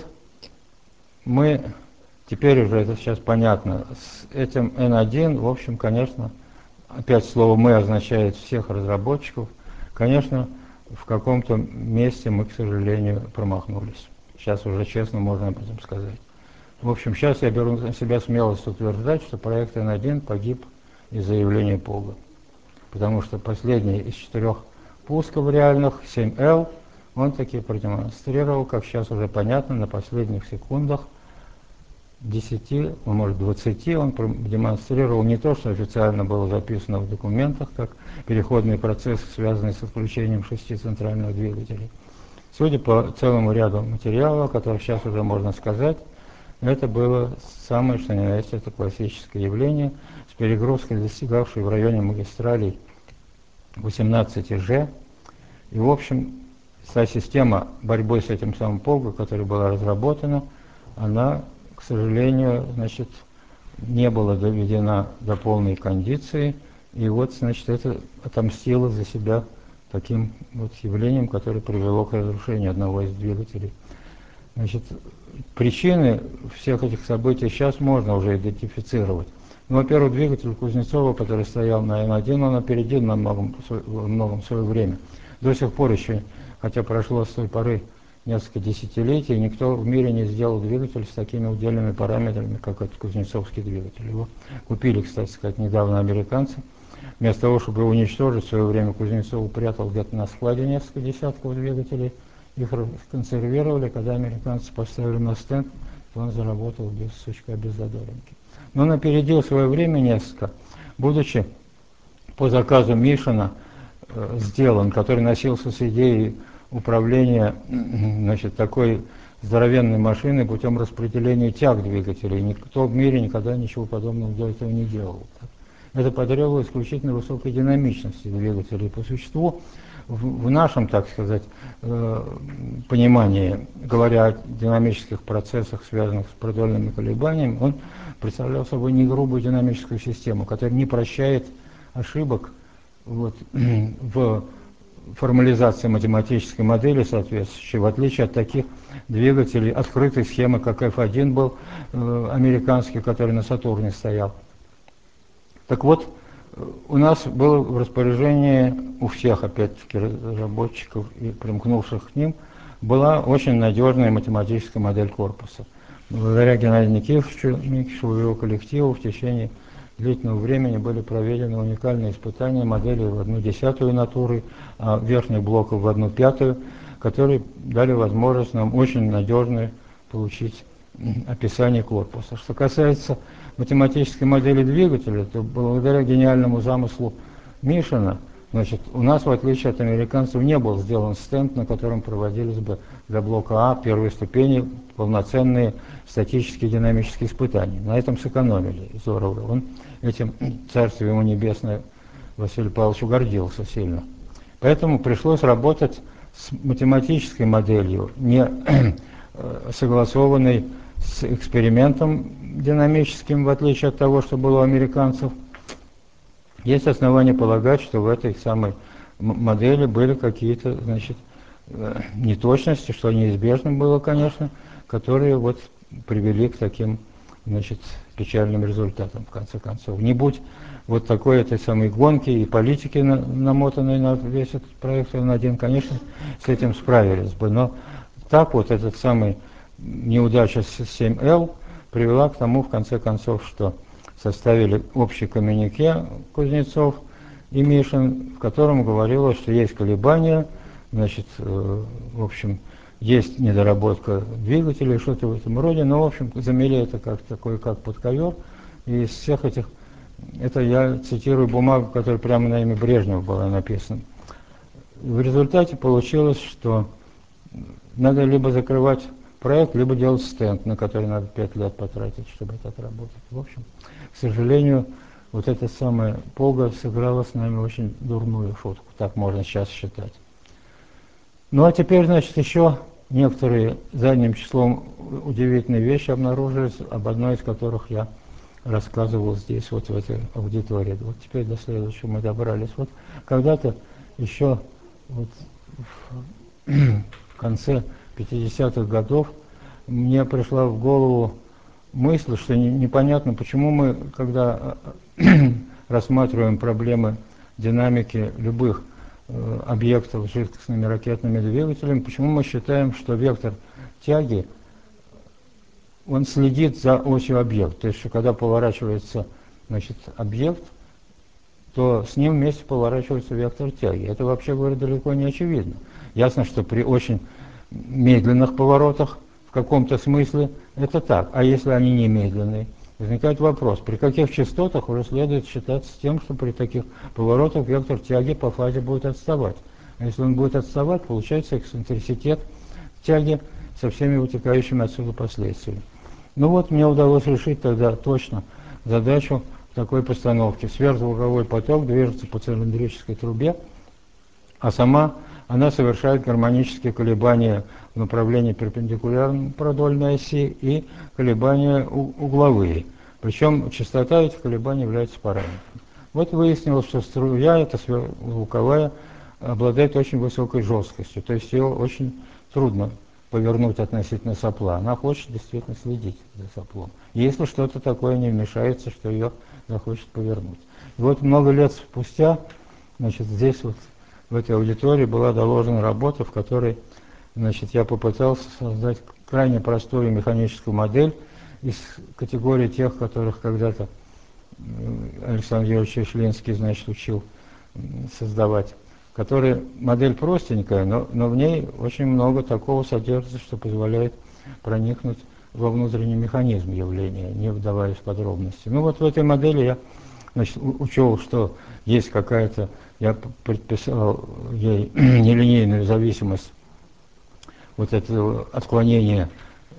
мы, теперь уже это сейчас понятно, с этим N1, в общем, конечно, опять слово «мы» означает всех разработчиков, конечно, в каком-то месте мы, к сожалению, промахнулись. Сейчас уже честно можно об этом сказать. В общем, сейчас я беру на себя смелость утверждать, что проект N1 погиб из-за явления Пога. Потому что последний из 4 пусков реальных, 7L, он таки продемонстрировал, как сейчас уже понятно, на последних секундах 10, может 20, он продемонстрировал не то, что официально было записано в документах, как переходный процесс, связанный с отключением 6 центральных двигателей. Судя по целому ряду материалов, о которых сейчас уже можно сказать, это было самое, что ни на есть, это классическое явление с перегрузкой, достигавшей в районе магистралей 18G. И, в общем, вся система борьбы с этим самым Пого, которая была разработана, она, к сожалению, значит, не была доведена до полной кондиции. И вот, значит, это отомстило за себя таким вот явлением, которое привело к разрушению одного из двигателей. Значит, причины всех этих событий сейчас можно уже идентифицировать. Ну, во-первых, двигатель Кузнецова, который стоял на Н1, он опередил во многом свое время. До сих пор еще, хотя прошло с той поры несколько десятилетий никто в мире не сделал двигатель с такими удельными параметрами, как этот кузнецовский двигатель. Его купили, кстати сказать, недавно американцы. Вместо того, чтобы его уничтожить, в свое время Кузнецов упрятал где-то на складе несколько десятков двигателей. Их консервировали, когда американцы поставили на стенд, то он заработал без сучка, без задоринки. Но он опередил свое время несколько, будучи по заказу Мишина сделан, который носился с идеей управления, значит, такой здоровенной машиной путем распределения тяг двигателей. Никто в мире никогда ничего подобного до этого не делал. Это потребовало исключительно высокой динамичности двигателей. По существу, в нашем, так сказать, понимании, говоря о динамических процессах, связанных с продольными колебаниями, он представлял собой не грубую динамическую систему, которая не прощает ошибок вот, в формализации математической модели соответствующей, в отличие от таких двигателей открытой схемы, как F1 был американский, который на Сатурне стоял. Так вот, у нас было в распоряжении у всех, опять-таки, разработчиков и примкнувших к ним, была очень надежная математическая модель корпуса. Благодаря Геннадию Никифоровичу Микишеву и его коллективу в течение длительного времени были проведены уникальные испытания модели в 1/10 натуры, а верхних блоков в 1/5, которые дали возможность нам очень надежно получить описание корпуса. Что касается математической модели двигателя, то благодаря гениальному замыслу Мишина, значит, у нас, в отличие от американцев, не был сделан стенд, на котором проводились бы для блока А первой ступени полноценные статические динамические испытания. На этом сэкономили здорово. Он этим, царствие ему небесное, Василию Павловичу гордился сильно. Поэтому пришлось работать с математической моделью, не согласованной с экспериментом динамическим, в отличие от того, что было у американцев. Есть основания полагать, что в этой самой модели были какие-то, значит, неточности, что неизбежно было, конечно, которые вот привели к таким, значит, печальным результатам, в конце концов. Не будь вот такой этой самой гонки и политики, намотанной на весь этот проект N1, конечно, с этим справились бы. Но так вот этот самый неудача с 7L привела к тому, в конце концов, что составили общий коммюнике Кузнецов и Мишин, в котором говорилось, что есть колебания, значит, в общем, есть недоработка двигателя, что-то в этом роде, но, в общем, замели это как такой, как под ковер, и из всех этих, это я цитирую бумагу, которая прямо на имя Брежнева была написана. В результате получилось, что надо либо закрывать проект, либо делать стенд, на который надо 5 лет потратить, чтобы это отработать. В общем, к сожалению, вот эта самая Пога сыграла с нами очень дурную шутку, так можно сейчас считать. Ну а теперь, значит, еще некоторые задним числом удивительные вещи обнаружились, об одной из которых я рассказывал здесь, вот в этой аудитории. Вот теперь до следующего мы добрались. Вот когда-то еще вот в конце 50-х годов мне пришла в голову мысль, что непонятно, почему мы, когда рассматриваем проблемы динамики любых объектов с жидкостными ракетными двигателями, почему мы считаем, что вектор тяги, он следит за осью объекта. То есть, что когда поворачивается, значит, объект, то с ним вместе поворачивается вектор тяги. Это, вообще говоря, далеко не очевидно. Ясно, что при очень медленных поворотах в каком-то смысле это так. А если они не медленные? Возникает вопрос, при каких частотах уже следует считаться с тем, что при таких поворотах вектор тяги по фазе будет отставать. А если он будет отставать, получается эксцентриситет тяги со всеми вытекающими отсюда последствиями. Ну вот, мне удалось решить тогда точно задачу такой постановки. Сверхзвуковой поток движется по цилиндрической трубе, а сама она совершает гармонические колебания в направлении перпендикулярно продольной оси и колебания угловые. Причем частота этих колебаний является параметром. Вот выяснилось, что струя эта сверхзвуковая обладает очень высокой жесткостью, то есть ее очень трудно повернуть относительно сопла. Она хочет действительно следить за соплом. Если что-то такое не вмешается, что ее захочет повернуть. И вот много лет спустя, значит, здесь вот в этой аудитории была доложена работа, в которой значит, я попытался создать крайне простую механическую модель из категории тех, которых когда-то Александр Георгиевич Шлинский, значит, учил создавать, которая модель простенькая, но в ней очень много такого содержится, что позволяет проникнуть во внутренний механизм явления, не вдаваясь в подробности. Ну вот в этой модели я, значит, учел, что есть какая-то, я предписал ей нелинейную зависимость вот этого отклонения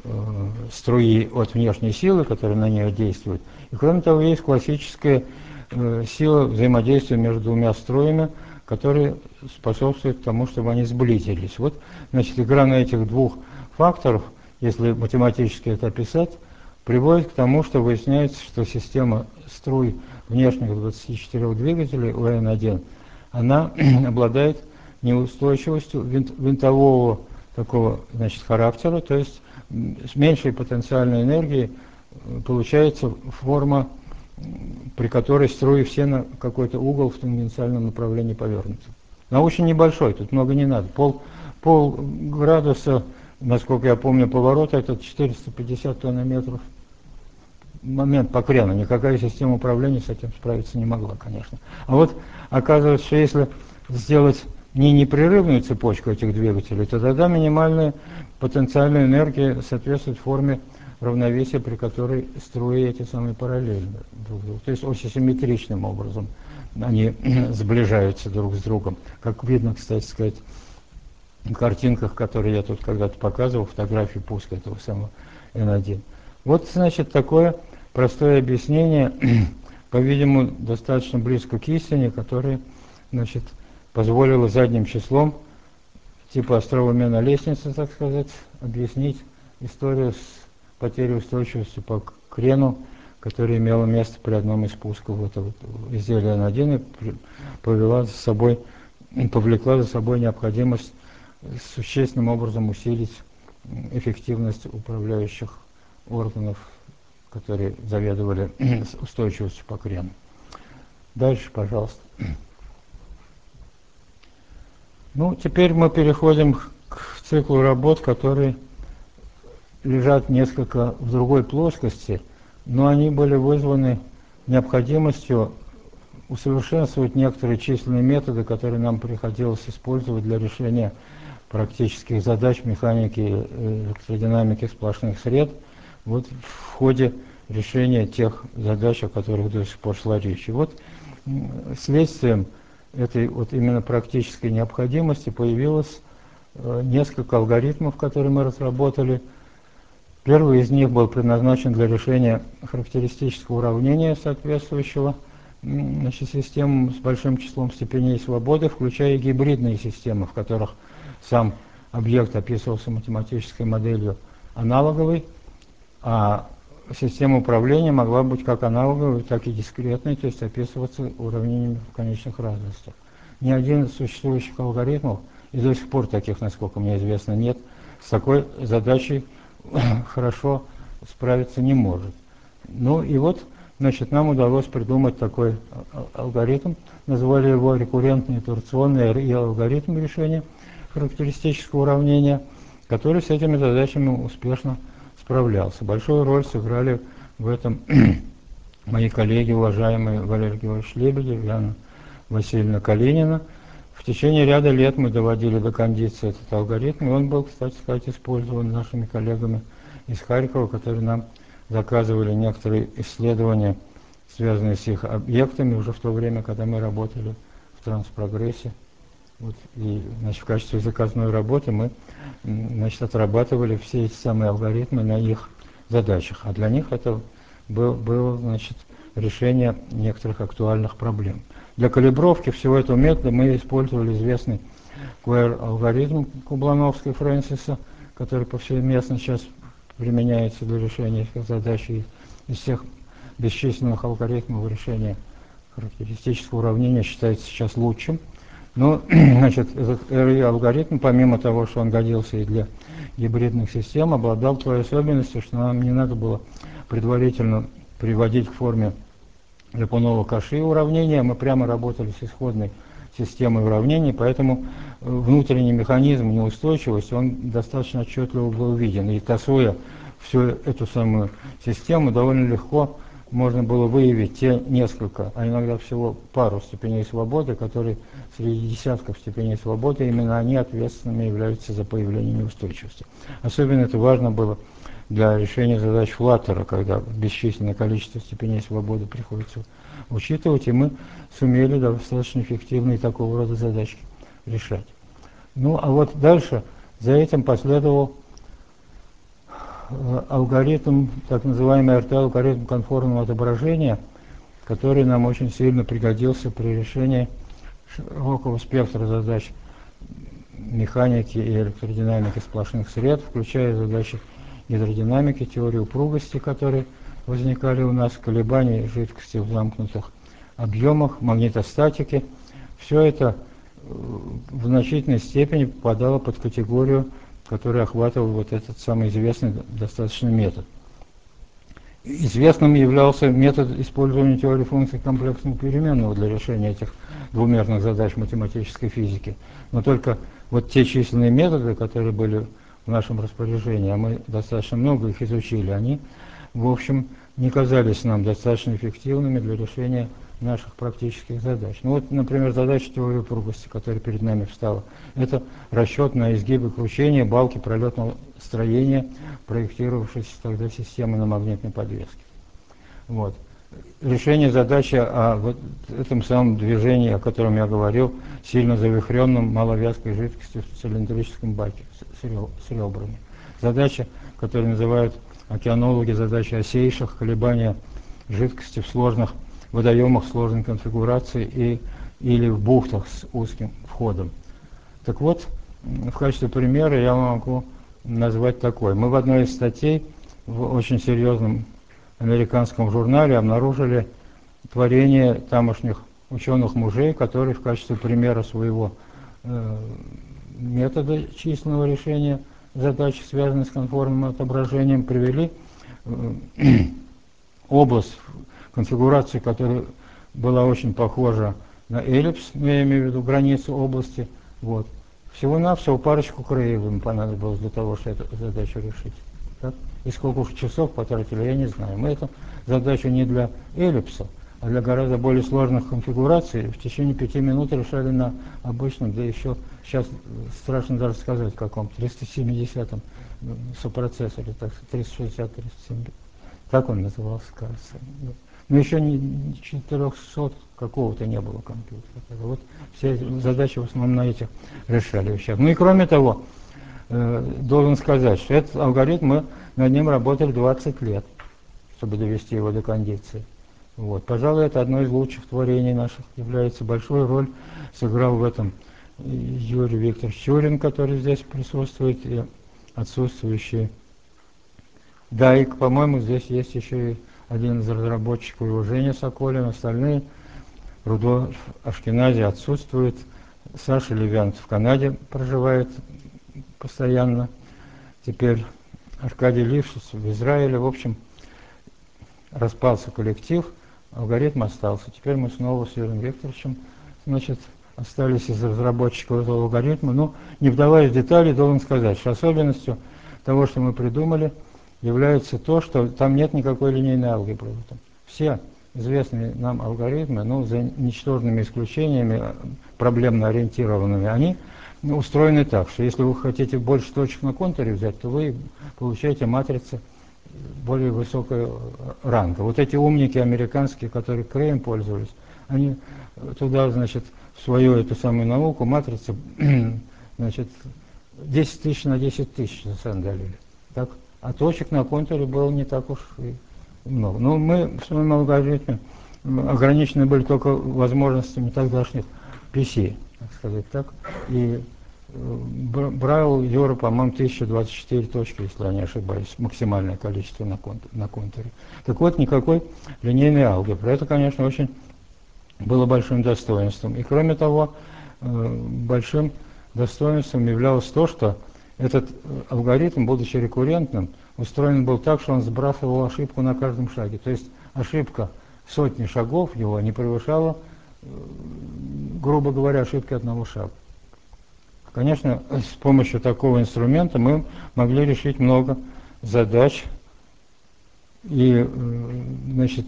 струи от внешней силы, которая на нее действует. И кроме того, есть классическая сила взаимодействия между двумя струями, которые способствуют тому, чтобы они сблизились. Вот, значит, игра на этих двух факторов, если математически это описать, приводит к тому, что выясняется, что система струй внешних 24 двигателей УН-1, она обладает неустойчивостью винтового такого, значит, характера, то есть с меньшей потенциальной энергией получается форма, при которой струи все на какой-то угол в тангенциальном направлении повернуты. Но очень небольшой, тут много не надо. Пол градуса, насколько я помню, поворота, это 450 тонометров. Момент покрена. Никакая система управления с этим справиться не могла, конечно. А вот оказывается, что если сделать не непрерывную цепочку этих двигателей, то тогда минимальная потенциальная энергия соответствует форме равновесия, при которой струи эти самые параллельны друг другу. То есть очень симметричным образом они сближаются друг с другом. Как видно, кстати сказать, в картинках, которые я тут когда-то показывал, фотографии пуска этого самого N1. Вот, значит, такое простое объяснение, по-видимому, достаточно близко к истине, которое, значит, позволило задним числом, типа остроумия на лестнице, так сказать, объяснить историю с потерей устойчивости по крену, которая имела место при одном из пусков этого изделия N1 и повлекла за собой необходимость существенным образом усилить эффективность управляющих органов, которые заведовали устойчивостью по крену. Дальше, пожалуйста. Ну, теперь мы переходим к циклу работ, которые лежат несколько в другой плоскости, но они были вызваны необходимостью усовершенствовать некоторые численные методы, которые нам приходилось использовать для решения практических задач механики и электродинамики сплошных сред, вот в ходе решения тех задач, о которых до сих пор шла речь. И вот следствием этой вот именно практической необходимости появилось несколько алгоритмов, которые мы разработали. Первый из них был предназначен для решения характеристического уравнения соответствующего, значит, системам с большим числом степеней свободы, включая и гибридные системы, в которых сам объект описывался математической моделью аналоговой, а система управления могла быть как аналоговой, так и дискретной, то есть описываться уравнениями в конечных разностях. Ни один из существующих алгоритмов, и до сих пор таких, насколько мне известно, нет, с такой задачей хорошо справиться не может. Ну и вот, значит, нам удалось придумать такой алгоритм, назвали его рекуррентный итерационный РИ-алгоритм решения характеристического уравнения, который с этими задачами успешно справлялся. Большую роль сыграли в этом мои коллеги, уважаемые Валерий Георгиевич Лебедев, Яна Васильевна Калинина. В течение ряда лет мы доводили до кондиции этот алгоритм, и он был, кстати сказать, использован нашими коллегами из Харькова, которые нам заказывали некоторые исследования, связанные с их объектами, уже в то время, когда мы работали в транспрогрессе. Вот, и, значит, в качестве заказной работы мы, значит, отрабатывали все эти самые алгоритмы на их задачах. А для них это было, значит, решение некоторых актуальных проблем. Для калибровки всего этого метода мы использовали известный QR-алгоритм Кублановской Фрэнсиса, который повсеместно сейчас применяется для решения этих задач, и из всех бесчисленных алгоритмов решения характеристического уравнения считается сейчас лучшим. Но, значит, этот алгоритм, помимо того, что он годился и для гибридных систем, обладал той особенностью, что нам не надо было предварительно приводить к форме Липунова-Коши уравнения. Мы прямо работали с исходной системой уравнений, поэтому внутренний механизм неустойчивости, он достаточно отчетливо был виден. И тасуя всю эту самую систему, довольно легко можно было выявить те несколько, а иногда всего пару степеней свободы, которые среди десятков степеней свободы, именно они ответственными являются за появление неустойчивости. Особенно это важно было для решения задач Флаттера, когда бесчисленное количество степеней свободы приходится учитывать, и мы сумели достаточно эффективно и такого рода задачки решать. Ну, а вот дальше за этим последовал алгоритм, так называемый РТ-алгоритм конформного отображения, который нам очень сильно пригодился при решении широкого спектра задач механики и электродинамики сплошных сред, включая задачи гидродинамики, теории упругости, которые возникали у нас, колебаний жидкости в замкнутых объемах, магнитостатики. Все это в значительной степени попадало под категорию, которая охватывала вот этот самый известный достаточно метод. Известным являлся метод использования теории функций комплексного переменного для решения этих двумерных задач математической физики. Но только вот те численные методы, которые были в нашем распоряжении, а мы достаточно много их изучили, они, в общем, не казались нам достаточно эффективными для решения наших практических задач. Ну вот, например, задача теории упругости, которая перед нами встала, это расчет на изгибы кручения балки пролетного строения, проектировавшейся тогда системы на магнитной подвеске. Вот. Решение задачи о вот этом самом движении, о котором я говорил, сильно завихренном маловязкой жидкости в цилиндрическом баке с ребрами. Задача, которую называют океанологи задачи осейших, колебания жидкости в сложных водоемах сложной конфигурации или в бухтах с узким входом. Так вот, в качестве примера я могу назвать такой. Мы в одной из статей в очень серьезном американском журнале обнаружили творение тамошних ученых-мужей, которые в качестве примера своего метода численного решения задач, связанных с конформным отображением, привели область конфигурации, которая была очень похожа на эллипс, я имею в виду границу области. Вот. Всего-навсего парочку краев им понадобилось для того, чтобы эту задачу решить. Так? И сколько уж часов потратили, я не знаю. Мы эту задачу не для эллипса, а для гораздо более сложных конфигураций в течение 5 минут решали на обычном, да еще сейчас страшно даже сказать каком, 370-м сопроцессоре, так, 360-370. Так он назывался, кажется. Но еще не 400 какого-то не было компьютера. Вот все задачи в основном на этих решали вещах. Ну и кроме того, должен сказать, что этот алгоритм, мы над ним работали 20 лет, чтобы довести его до кондиции. Вот. Пожалуй, это одно из лучших творений наших является. Большую роль сыграл в этом Юрий Викторович Тюрин, который здесь присутствует, и отсутствующий Дайк. По-моему, здесь есть еще и один из разработчиков, его Женя Соколин, остальные. Рудольф Ашкенази отсутствует, Саша Левянт в Канаде проживает постоянно, теперь Аркадий Лившиц в Израиле. В общем, распался коллектив, алгоритм остался. Теперь мы снова с Юрием Викторовичем, значит, остались из разработчиков этого алгоритма. Но, не вдаваясь в детали, должен сказать, что особенностью того, что мы придумали, является то, что там нет никакой линейной алгебры. Все известные нам алгоритмы, ну, за ничтожными исключениями, проблемно ориентированными, они устроены так, что если вы хотите больше точек на контуре взять, то вы получаете матрицы более высокого ранга. Вот эти умники американские, которые Крэем пользовались, они туда, значит, в свою эту самую науку матрицы, значит, 10 тысяч на 10 тысяч засандалили. Так? А точек на контуре было не так уж и много. Но мы в своем алгоритме ограничены были только возможностями тогдашних PC, так сказать, так. И брал Юра, по-моему, 1024 точки, если я не ошибаюсь, максимальное количество на контуре. Так вот, никакой линейной алгебры. Это, конечно, очень было большим достоинством. И кроме того, большим достоинством являлось то, что этот алгоритм, будучи рекуррентным, устроен был так, что он сбрасывал ошибку на каждом шаге. То есть ошибка сотни шагов его не превышала грубо говоря, ошибки одного шага. Конечно, с помощью такого инструмента мы могли решить много задач. И, значит,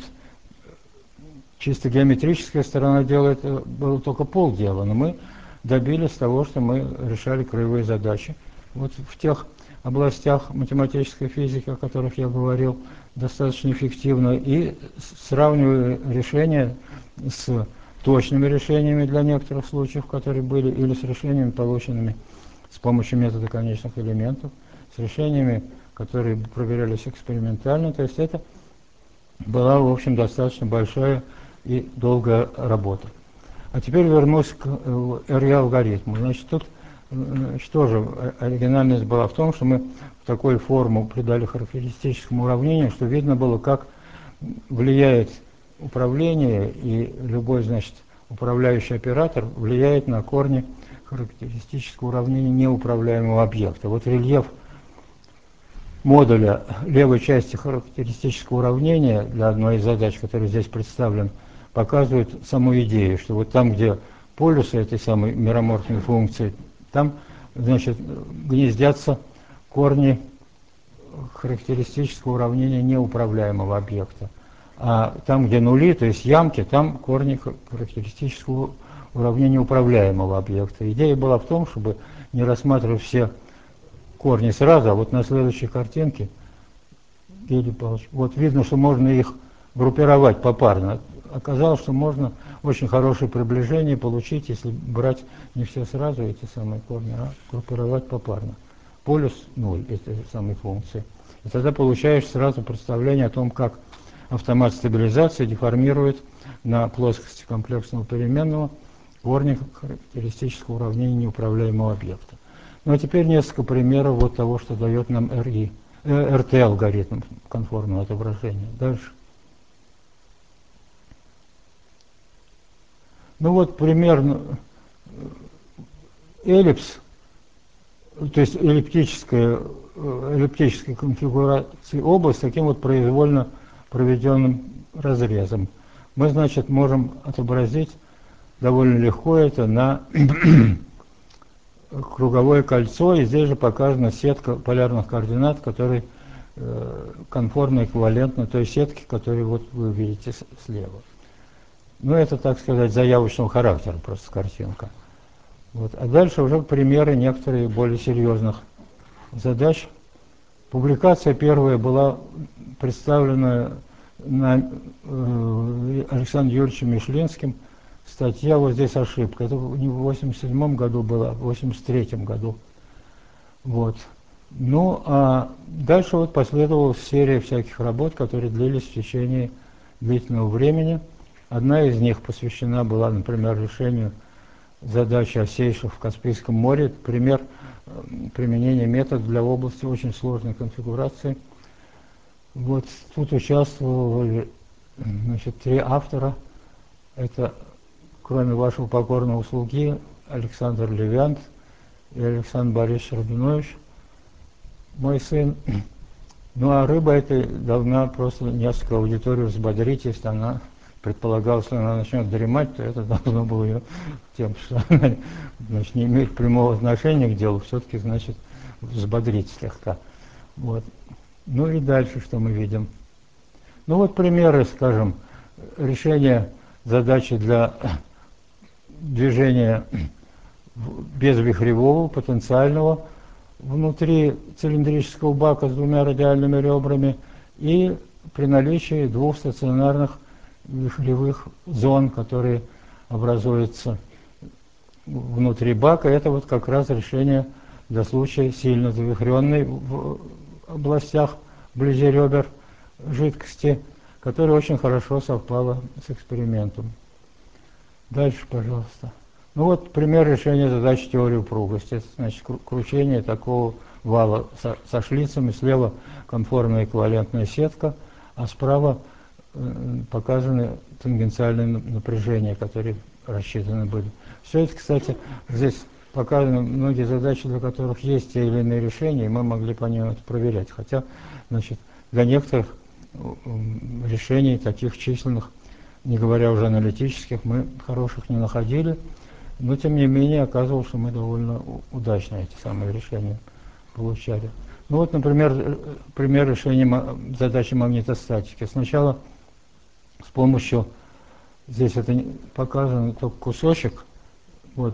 чисто геометрическая сторона дела это было только полдела, но мы добились того, что мы решали краевые задачи. Вот в тех областях математической физики, о которых я говорил, достаточно эффективно, и сравнивая решения с точными решениями для некоторых случаев, которые были, или с решениями, полученными с помощью метода конечных элементов, с решениями, которые проверялись экспериментально. То есть это была, в общем, достаточно большая и долгая работа. А теперь вернусь к RE-алгоритму. Значит, тут что же, оригинальность была в том, что мы в такую форму придали характеристическому уравнению, что видно было, как влияет управление, и любой, значит, управляющий оператор влияет на корни характеристического уравнения неуправляемого объекта. Вот рельеф модуля левой части характеристического уравнения для одной из задач, который здесь представлен, показывает саму идею, что вот там, где полюсы этой самой мероморфной функции, там, значит, гнездятся корни характеристического уравнения неуправляемого объекта. А там, где нули, то есть ямки, там корни характеристического уравнения управляемого объекта. Идея была в том, чтобы не рассматривать все корни сразу, а вот на следующей картинке, вот видно, что можно их группировать попарно. Оказалось, что можно очень хорошее приближение получить, если брать не все сразу, эти самые корни, а группировать попарно. Полюс 0 этой самой функции. И тогда получаешь сразу представление о том, как автомат стабилизации деформирует на плоскости комплексного переменного корни характеристического уравнения неуправляемого объекта. Ну а теперь несколько примеров вот того, что дает нам RT-алгоритм конформного отображения. Дальше. Ну вот примерно эллипс, то есть эллиптическая конфигурация область с таким вот произвольно проведенным разрезом. Мы, значит, можем отобразить довольно легко это на круговое кольцо, и здесь же показана сетка полярных координат, которые конформно эквивалентны той сетке, которую вот вы видите слева. Ну, это, так сказать, заявочного характера просто картинка. Вот. А дальше уже примеры некоторые более серьезных задач. Публикация первая была представлена Александром Юрьевичем Мишлинским. Статья, вот здесь ошибка. Это не в 1987 году было, а в 1983 году. Вот. Ну, а дальше вот последовала серия всяких работ, которые длились в течение длительного времени. Одна из них посвящена была, например, решению задачи о сейшах в Каспийском море. Пример применения метода для области очень сложной конфигурации. Вот тут участвовали, значит, 3 автора. Это, кроме вашего покорного слуги, Александр Левянт и Александр Борисович Рабинович, мой сын. Ну а рыба эта должна просто несколько аудиторию взбодрить, если она предполагалось, что она начнет дремать, то это должно было ее тем, что она, значит, не имеет прямого отношения к делу, все-таки, значит, взбодрить слегка. Вот. Ну и дальше что мы видим? Ну вот примеры, скажем, решения задачи для движения безвихревого, потенциального, внутри цилиндрического бака с 2 радиальными ребрами и при наличии 2 стационарных вихревых зон, которые образуются внутри бака. Это вот как раз решение для случая сильно завихренной в областях вблизи ребер жидкости, которая очень хорошо совпала с экспериментом. Дальше, пожалуйста. Ну вот пример решения задачи теории упругости. Это значит кручение такого вала со шлицами. Слева конформная эквивалентная сетка, а справа показаны тангенциальные напряжения, которые рассчитаны были. Все это, кстати, здесь показаны многие задачи, для которых есть те или иные решения, и мы могли по ним это проверять. Хотя, значит, для некоторых решений таких численных, не говоря уже аналитических, мы хороших не находили. Но тем не менее оказывалось, что мы довольно удачно эти самые решения получали. Ну вот, например, пример решения задачи магнитостатики. Сначала с помощью, здесь это показано только кусочек, вот,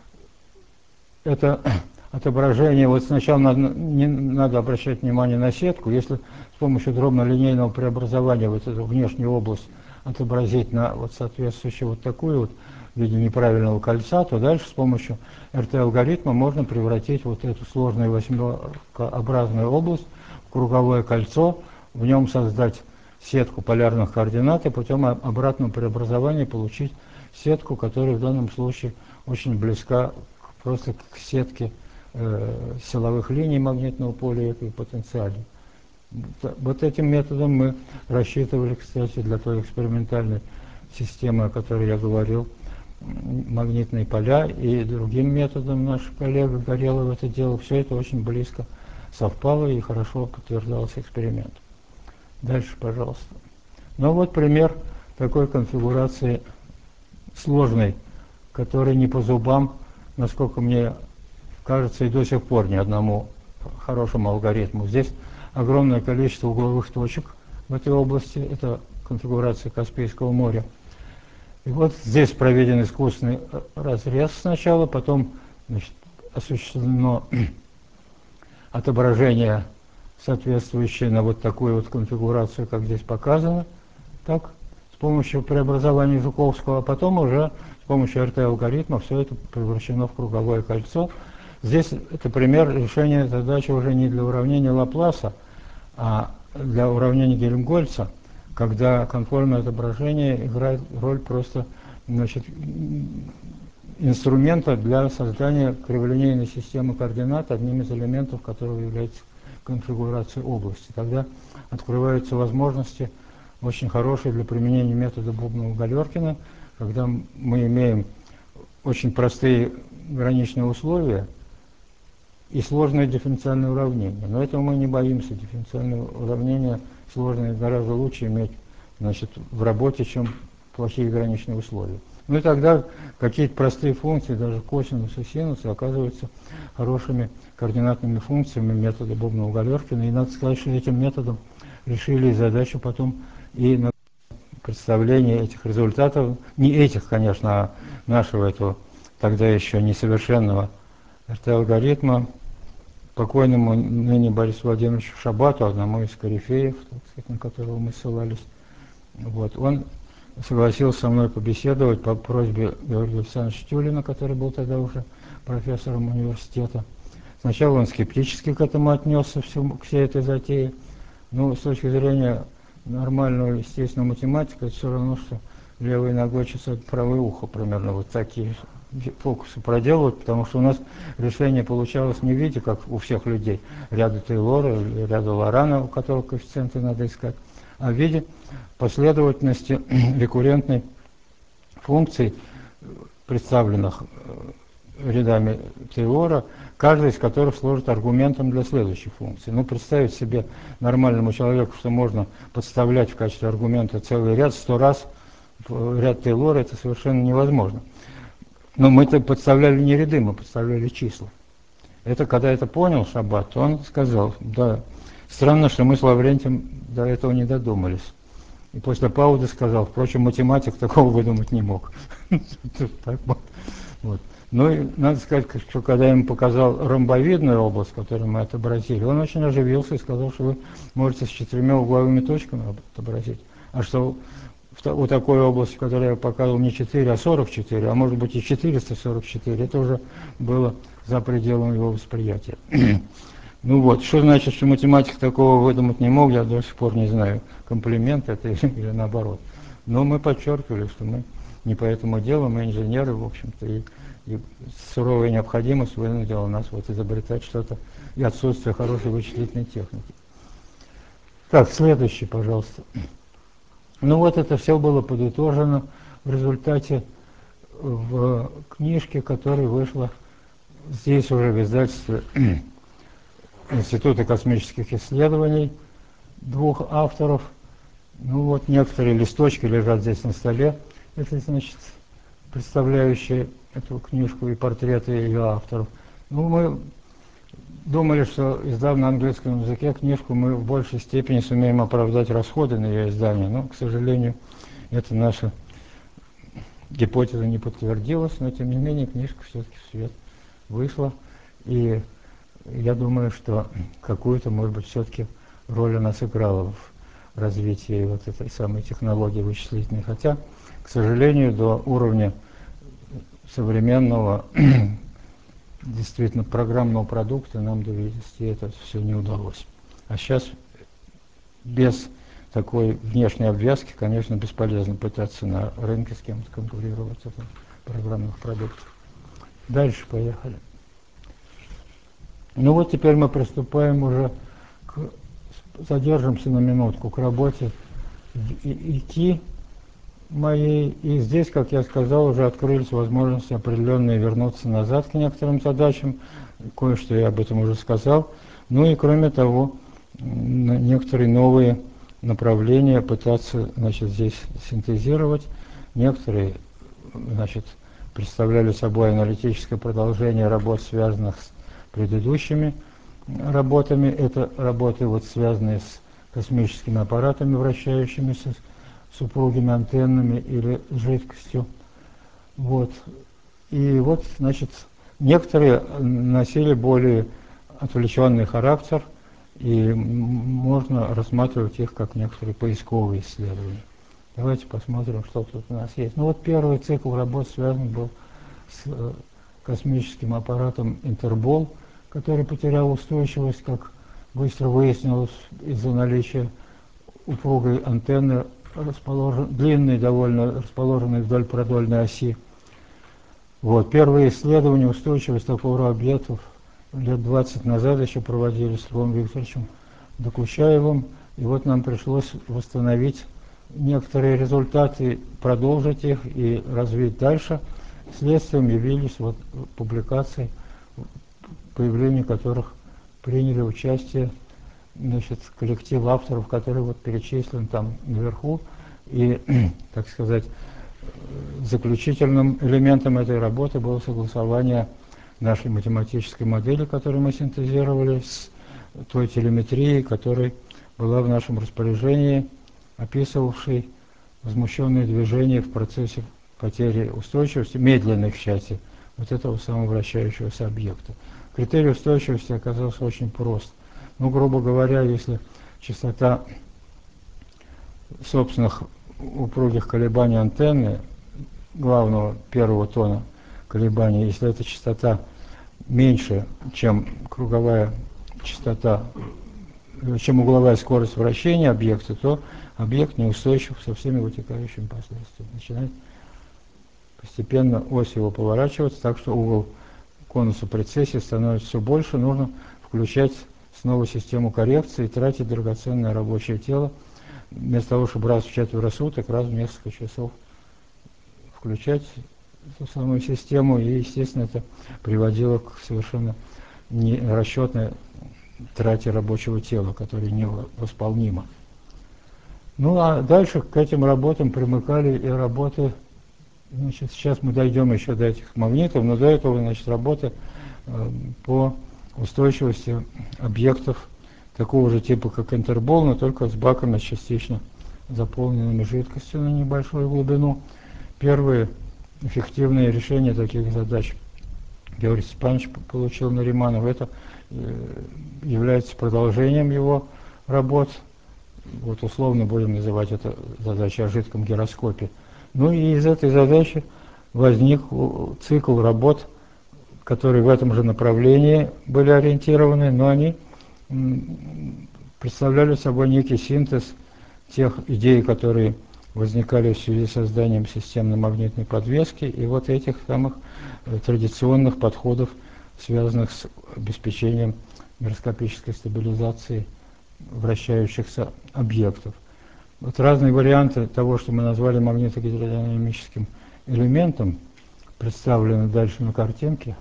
это отображение, вот сначала не надо обращать внимание на сетку, если с помощью дробно-линейного преобразования вот эту внешнюю область отобразить на вот соответствующую вот такую вот в виде неправильного кольца, то дальше с помощью РТ-алгоритма можно превратить вот эту сложную восьмеркообразную область в круговое кольцо, в нем создать сетку полярных координат и путем обратного преобразования получить сетку, которая в данном случае очень близка просто к сетке силовых линий магнитного поля и потенциалей. Вот этим методом мы рассчитывали, кстати, для той экспериментальной системы, о которой я говорил, магнитные поля, и другим методом наш коллега Горелов это делал. Все это очень близко совпало и хорошо подтверждался эксперимент. Дальше, пожалуйста. Ну вот пример такой конфигурации сложной, которая не по зубам, насколько мне кажется, и до сих пор ни одному хорошему алгоритму. Здесь огромное количество угловых точек в этой области, это конфигурация Каспийского моря. И вот здесь проведен искусственный разрез сначала, потом, значит, осуществлено отображение, соответствующее на вот такую вот конфигурацию, как здесь показано, так, с помощью преобразования Жуковского, а потом уже с помощью РТ-алгоритма все это превращено в круговое кольцо. Здесь это пример решения задачи уже не для уравнения Лапласа, а для уравнения Гельмгольца, когда конформное отображение играет роль просто, значит, инструмента для создания криволинейной системы координат, одним из элементов которого является конфигурация области. Тогда открываются возможности очень хорошие для применения метода Бубнова-Галеркина, когда мы имеем очень простые граничные условия и сложное дифференциальное уравнение. Но этого мы не боимся. Дифференциальное уравнение сложное гораздо лучше иметь, значит, в работе, чем плохие граничные условия. Ну и тогда какие-то простые функции, даже косинусы и синусы, оказываются хорошими координатными функциями метода Бубнова-Галеркина. И надо сказать, что этим методом решили задачу потом и на представление этих результатов, не этих, конечно, а нашего этого тогда еще несовершенного РТ-алгоритма, покойному ныне Борису Владимировичу Шабату, одному из корифеев, так сказать, на которого мы ссылались. Вот. Он согласился со мной побеседовать по просьбе Георгия Александровича Тюлина, который был тогда уже профессором университета. Сначала он скептически к этому отнесся, к всей этой затее, но с точки зрения нормального, естественного математика, это все равно, что левой ногой чесать правое ухо, примерно вот такие фокусы проделывать, потому что у нас решение получалось не в виде, как у всех людей, ряда Тейлора или ряда Лорана, у которого коэффициенты надо искать, а в виде последовательности рекуррентной функций, представленных рядами Тейлора, каждый из которых служит аргументом для следующей функции. Ну, представить себе нормальному человеку, что можно подставлять в качестве аргумента целый ряд 100 раз в ряд Тейлора, это совершенно невозможно. Но мы-то подставляли не ряды, мы подставляли числа. Это когда это понял Шаббат, то он сказал, да, странно, что мы с Лаврентием до этого не додумались. И после паузы сказал, впрочем, математик такого выдумать не мог. Ну и надо сказать, что когда я ему показал ромбовидную область, которую мы отобразили, он очень оживился и сказал, что вы можете с 4 угловыми точками отобразить. А что у такой области, которую я показывал, не 4, а 44, а может быть и 444, это уже было за пределом его восприятия. Ну вот, что значит, что математик такого выдумать не мог, я до сих пор не знаю, комплимент это или наоборот. Но мы подчеркивали, что мы не по этому делу, мы инженеры, в общем-то, и суровая необходимость вынудила нас вот изобретать что-то и отсутствие хорошей вычислительной техники. Так, следующий, пожалуйста. Ну вот это все было подытожено в результате в книжке, которая вышла здесь уже в издательстве Института космических исследований, двух авторов. Ну вот некоторые листочки лежат здесь на столе. Это, значит, представляющие эту книжку и портреты ее авторов. Ну, мы думали, что издав на английском языке книжку, мы в большей степени сумеем оправдать расходы на ее издание, но, к сожалению, это наша гипотеза не подтвердилась, но, тем не менее, книжка все-таки в свет вышла, и я думаю, что какую-то, может быть, все-таки роль она сыграла в развитии вот этой самой технологии вычислительной, хотя, к сожалению, до уровня современного действительно программного продукта нам довести это все не удалось. А сейчас без такой внешней обвязки, конечно, бесполезно пытаться на рынке с кем-то конкурировать это программных продуктов. Дальше поехали. Ну вот теперь мы приступаем уже задержимся на минутку к работе ИТ моей. И здесь, как я сказал, уже открылись возможности определенные вернуться назад к некоторым задачам. Кое-что я об этом уже сказал. Ну и кроме того, некоторые новые направления пытаться, значит, здесь синтезировать. Некоторые, значит, представляли собой аналитическое продолжение работ, связанных с предыдущими работами. Это работы, вот, связанные с космическими аппаратами, вращающимися, с упругими антеннами или жидкостью. Вот. И вот, значит, некоторые носили более отвлеченный характер, и можно рассматривать их как некоторые поисковые исследования. Давайте посмотрим, что тут у нас есть. Ну вот первый цикл работ связан был с космическим аппаратом Интербол, который потерял устойчивость, как быстро выяснилось, из-за наличия упругой антенны, длинной довольно, расположенной вдоль продольной оси. Вот. Первые исследования устойчивости такого объектов лет 20 назад еще проводились с Львом Викторовичем Докучаевым, и вот нам пришлось восстановить некоторые результаты, продолжить их и развить дальше. Следствием явились вот публикации, появлению которых приняли участие, значит, коллектив авторов, который вот перечислен там наверху, и, так сказать, заключительным элементом этой работы было согласование нашей математической модели, которую мы синтезировали, с той телеметрией, которая была в нашем распоряжении, описывавшей возмущенные движения в процессе потери устойчивости, медленной, кстати, вот этого самого вращающегося объекта. Критерий устойчивости оказался очень прост. Ну, грубо говоря, если частота собственных упругих колебаний антенны, главного первого тона колебаний, если эта частота меньше, чем круговая частота, чем угловая скорость вращения объекта, то объект неустойчив со всеми вытекающими последствиями. Начинает постепенно ось его поворачиваться, так что угол конуса прецессии становится все больше, нужно включать снова систему коррекции и тратить драгоценное рабочее тело, вместо того, чтобы раз в четверо суток, раз в несколько часов включать эту самую систему, и, естественно, это приводило к совершенно нерасчетной трате рабочего тела, которое невосполнимо. Ну, а дальше к этим работам примыкали и работы, значит, сейчас мы дойдем еще до этих магнитов, но до этого, значит, работы по устойчивости объектов такого же типа, как Интербол, но только с баками частично заполненными жидкостью на небольшую глубину. Первые эффективные решения таких задач Георгий Степанович получил Нариманов. Это является продолжением его работ. Вот условно будем называть это задачей о жидком гироскопе. Ну и из этой задачи возник цикл работ, которые в этом же направлении были ориентированы, но они представляли собой некий синтез тех идей, которые возникали в связи с созданием системно-магнитной подвески, и вот этих самых традиционных подходов, связанных с обеспечением гироскопической стабилизации вращающихся объектов. Вот разные варианты того, что мы назвали магнитогидродинамическим элементом, представлены дальше на картинке.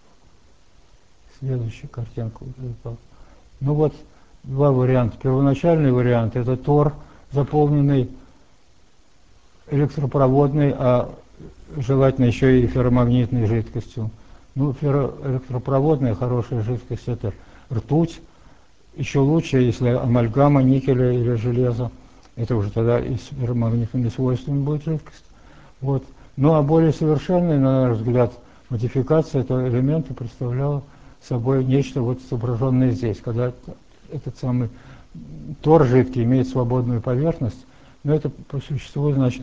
Следующую картинку. Ну вот два варианта. Первоначальный вариант — это тор, заполненный электропроводной, а желательно еще и ферромагнитной жидкостью. Ну, ферроэлектропроводная хорошая жидкость – это ртуть. Еще лучше, если амальгама никеля или железа. Это уже тогда и с ферромагнитными свойствами будет жидкость. Вот. Ну, а более совершенная, на наш взгляд, модификация этого элемента представляла собой нечто вот изображенное здесь, когда этот самый тор жидкий имеет свободную поверхность, но это по существу, значит,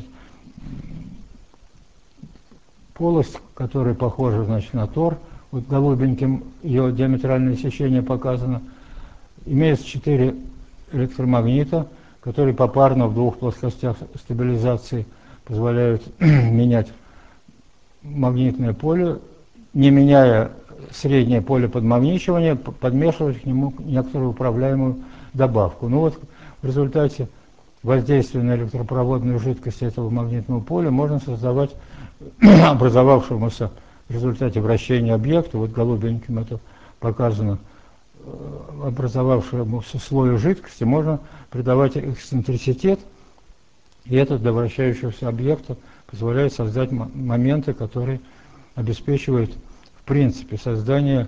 полость, которая похожа, значит, на тор, вот голубеньким ее диаметральное сечение показано, имеется 4 электромагнита, которые попарно в двух плоскостях стабилизации позволяют менять магнитное поле, не меняя среднее поле подмагничивания, подмешивать к нему некоторую управляемую добавку. Ну вот в результате воздействия на электропроводную жидкость этого магнитного поля можно создавать образовавшемуся в результате вращения объекта, вот голубеньким это показано, образовавшемуся слою жидкости можно придавать эксцентриситет, и это для вращающегося объекта позволяет создать моменты, которые обеспечивают в принципе создание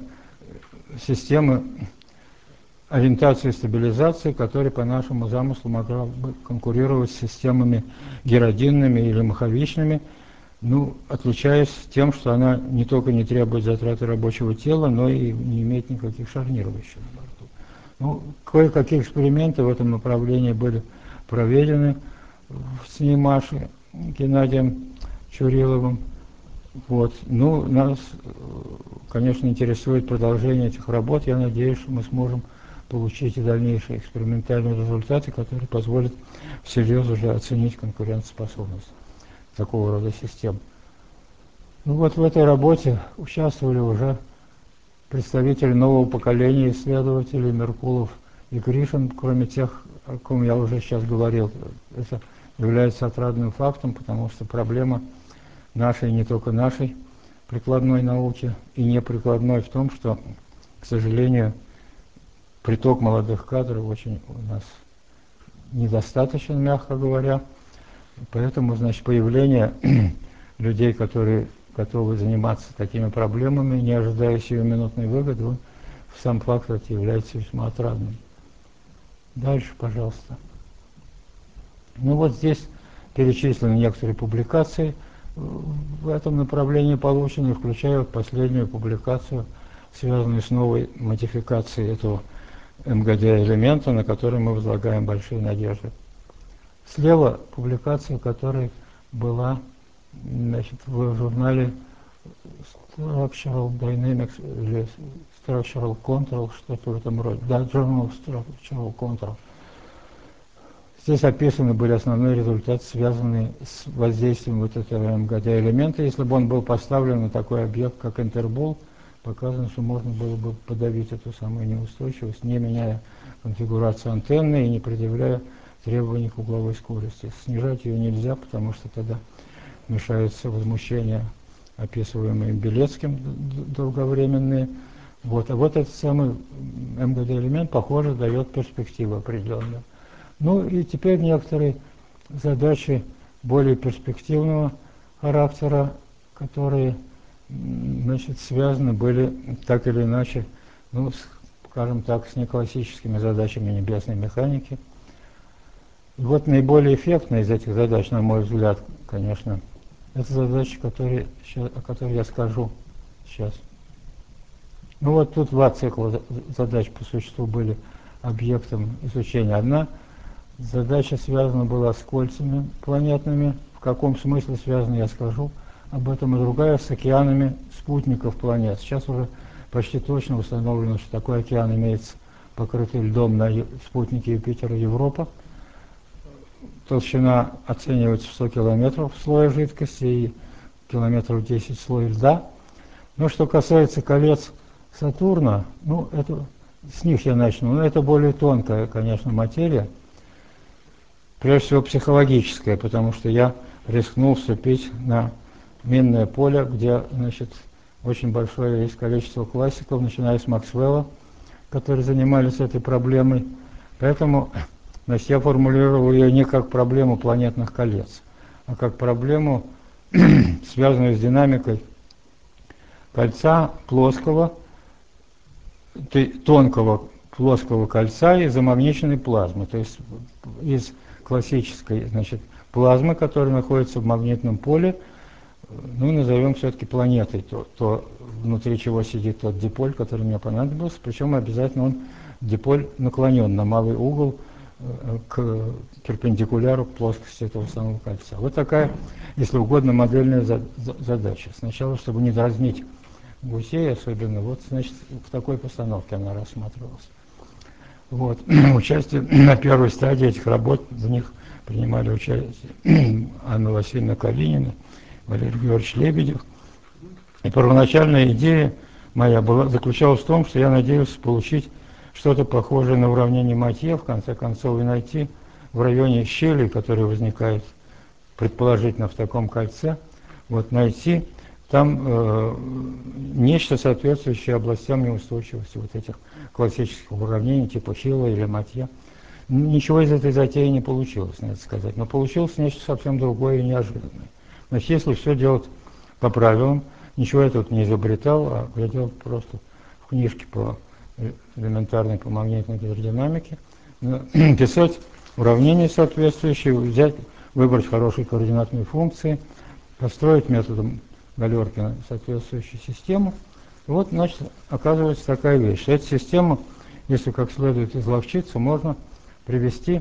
системы ориентации и стабилизации, которая по нашему замыслу могла бы конкурировать с системами геродинными или маховичными, ну, отличаясь тем, что она не только не требует затраты рабочего тела, но и не имеет никаких шарнироващих на борту. Ну, кое-какие эксперименты в этом направлении были проведены с НИИМАШем Геннадием Чуриловым. Вот. Ну, нас, конечно, интересует продолжение этих работ. Я надеюсь, что мы сможем получить и дальнейшие экспериментальные результаты, которые позволят всерьез уже оценить конкурентоспособность такого рода систем. Ну вот в этой работе участвовали уже представители нового поколения исследователей Меркулов и Гришин, кроме тех, о ком я уже сейчас говорил. Это является отрадным фактом, потому что проблема нашей, не только нашей прикладной науки, и не прикладной в том, что, к сожалению, приток молодых кадров очень у нас недостаточен, мягко говоря. Поэтому, значит, появление людей, которые готовы заниматься такими проблемами, не ожидая сиюминутной выгоды, он сам факт это является весьма отрадным. Дальше, пожалуйста. Ну вот здесь перечислены некоторые публикации в этом направлении полученные, включая последнюю публикацию, связанную с новой модификацией этого МГД-элемента, на который мы возлагаем большие надежды. Слева публикация, которая была, значит, в журнале Structural Dynamics или Structural Control, что-то в этом роде. Да, Journal of Structural Control. Здесь описаны были основные результаты, связанные с воздействием вот этого МГД-элемента. Если бы он был поставлен на такой объект, как интербол, показано, что можно было бы подавить эту самую неустойчивость, не меняя конфигурацию антенны и не предъявляя требований к угловой скорости. Снижать ее нельзя, потому что тогда мешаются возмущения, описываемые Белецким, долговременные. Вот. А вот этот самый МГД-элемент, похоже, дает перспективу определенную. Ну и теперь некоторые задачи более перспективного характера, которые, значит, связаны были так или иначе, ну, скажем так, с неклассическими задачами небесной механики. И вот наиболее эффектная из этих задач, на мой взгляд, конечно, это задачи, о которых я скажу сейчас. Ну вот тут два цикла задач по существу были объектом изучения. Одна задача связана была с кольцами планетными. В каком смысле связана, я скажу об этом. И другая с океанами спутников планет. Сейчас уже почти точно установлено, что такой океан имеется, покрытый льдом на спутнике Юпитера Европа. Толщина оценивается в 100 километров слоя жидкости и километров 10 слоя льда. Но что касается колец Сатурна, ну, это, с них я начну. Но это более тонкая, конечно, материя. Прежде всего психологическая, потому что я рискнул вступить на минное поле, где, значит, очень большое есть количество классиков, начиная с Максвелла, которые занимались этой проблемой. Поэтому, значит, я формулировал ее не как проблему планетных колец, а как проблему связанную с динамикой кольца плоского, тонкого плоского кольца из замагниченной плазмы, то есть из классической, значит, плазмы, которая находится в магнитном поле, ну, назовем все-таки планетой, то внутри чего сидит тот диполь, который мне понадобился, причем обязательно он диполь наклонен на малый угол к перпендикуляру к плоскости этого самого кольца. Вот такая, если угодно, модельная задача. Сначала, чтобы не дразнить гусей особенно, вот, значит, в такой постановке она рассматривалась. Вот. Участие на первой стадии этих работ, в них принимали участие Анна Васильевна Калинина, Валерий Георгиевич Лебедев. И первоначальная идея моя заключалась в том, что я надеялся получить что-то похожее на уравнение Матье, в конце концов, и найти в районе щелей, которые возникают предположительно в таком кольце, вот найти там нечто соответствующее областям неустойчивости вот этих классических уравнений типа Хилла или Матье. Ничего из этой затеи не получилось, надо сказать, но получилось нечто совсем другое и неожиданное. Значит, если все делать по правилам, ничего я тут не изобретал, а глядел просто в книжке по элементарной по магнитной гидродинамике, писать уравнения соответствующие, взять, выбрать хорошие координатные функции, построить методом Галеркина соответствующую систему. И вот, значит, оказывается такая вещь, что эту систему, если как следует изловчиться, можно привести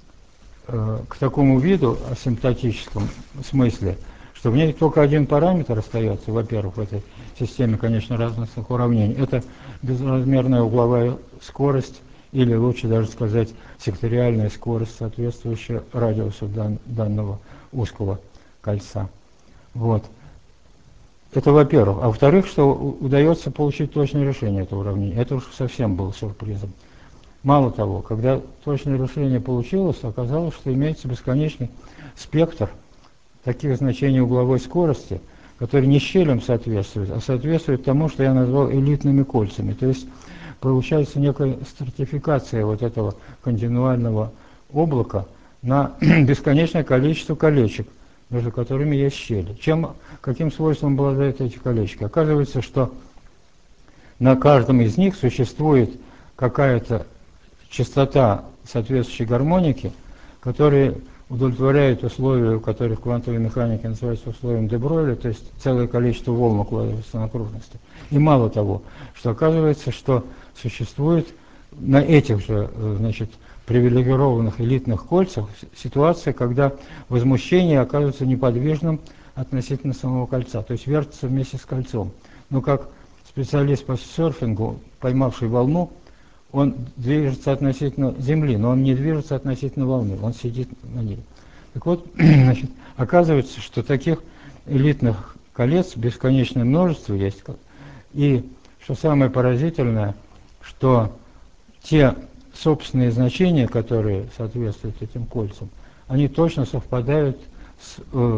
к такому виду асимптотическом смысле, что в ней только один параметр остается, во-первых, в этой системе, конечно, разностных уравнений. Это безразмерная угловая скорость, или лучше даже сказать секториальная скорость, соответствующая радиусу данного узкого кольца. Вот. Это во-первых. А во-вторых, что удается получить точное решение этого уравнения. Это уж совсем было сюрпризом. Мало того, когда точное решение получилось, оказалось, что имеется бесконечный спектр таких значений угловой скорости, которые не щелям соответствуют, а соответствуют тому, что я назвал элитными кольцами. То есть получается некая стратификация вот этого континуального облака на бесконечное количество колечек, между которыми есть щели. Каким свойством обладают эти колечки? Оказывается, что на каждом из них существует какая-то частота соответствующей гармоники, которые удовлетворяют условия, которые в квантовой механике называются условием де Бройля, то есть целое количество волн укладывается на окружности. И мало того, что оказывается, что существует на этих же, значит, привилегированных элитных кольцах ситуация, когда возмущение оказывается неподвижным относительно самого кольца, то есть вертится вместе с кольцом. Но как специалист по серфингу, поймавший волну, он движется относительно Земли, но он не движется относительно волны, он сидит на ней. Так вот, значит, оказывается, что таких элитных колец бесконечное множество есть. И что самое поразительное, что те собственные значения, которые соответствуют этим кольцам, они точно совпадают с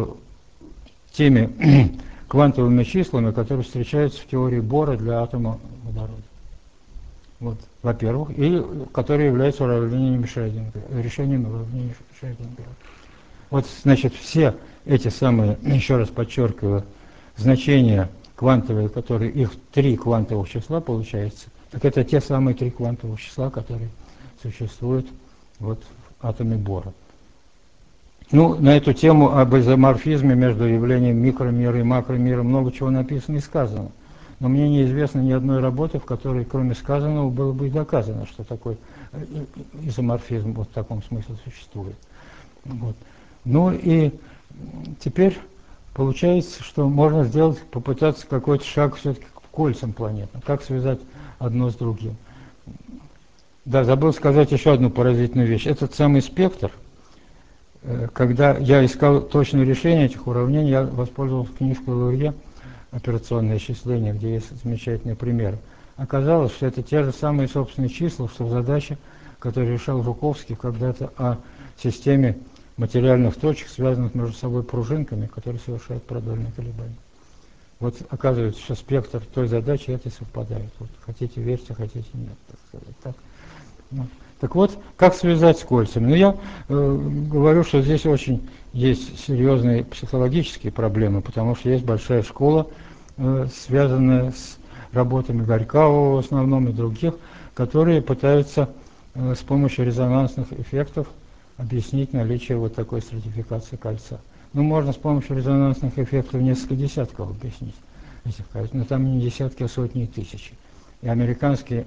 теми квантовыми числами, которые встречаются в теории Бора для атома водорода. Вот, во-первых, и которые являются уравнениями Шрёдингера, решением уравнений Шрёдингера. Вот, значит, все эти самые, еще раз подчеркиваю, значения квантовые, которые, их 3 квантовых числа получается, так это те самые 3 квантовых числа, которые существуют вот в атоме Бора. Ну, на эту тему об изоморфизме между явлением микромира и макромира много чего написано и сказано. Но мне неизвестно ни одной работы, в которой, кроме сказанного, было бы и доказано, что такой изоморфизм вот в таком смысле существует. Вот. Ну и теперь получается, что можно сделать, попытаться какой-то шаг все-таки к кольцам планетам. Как связать одно с другим. Да, забыл сказать еще одну поразительную вещь. Этот самый спектр, когда я искал точное решение этих уравнений, я воспользовался книжкой Лурье «Операционное исчисление», где есть замечательные примеры. Оказалось, что это те же самые собственные числа, что в задаче, которую решал Жуковский когда-то о системе материальных точек, связанных между собой пружинками, которые совершают продольные колебания. Вот оказывается, что спектр той задачи этой совпадает. Вот хотите верьте, хотите нет, так сказать. Так. Ну, Так вот, как связать с кольцами? Ну, я говорю, что здесь очень есть серьезные психологические проблемы, потому что есть большая школа, связанная с работами Горького в основном и других, которые пытаются с помощью резонансных эффектов объяснить наличие вот такой стратификации кольца. Ну, можно с помощью резонансных эффектов несколько десятков объяснить этих кольц, но там не десятки, а сотни и тысячи. И американские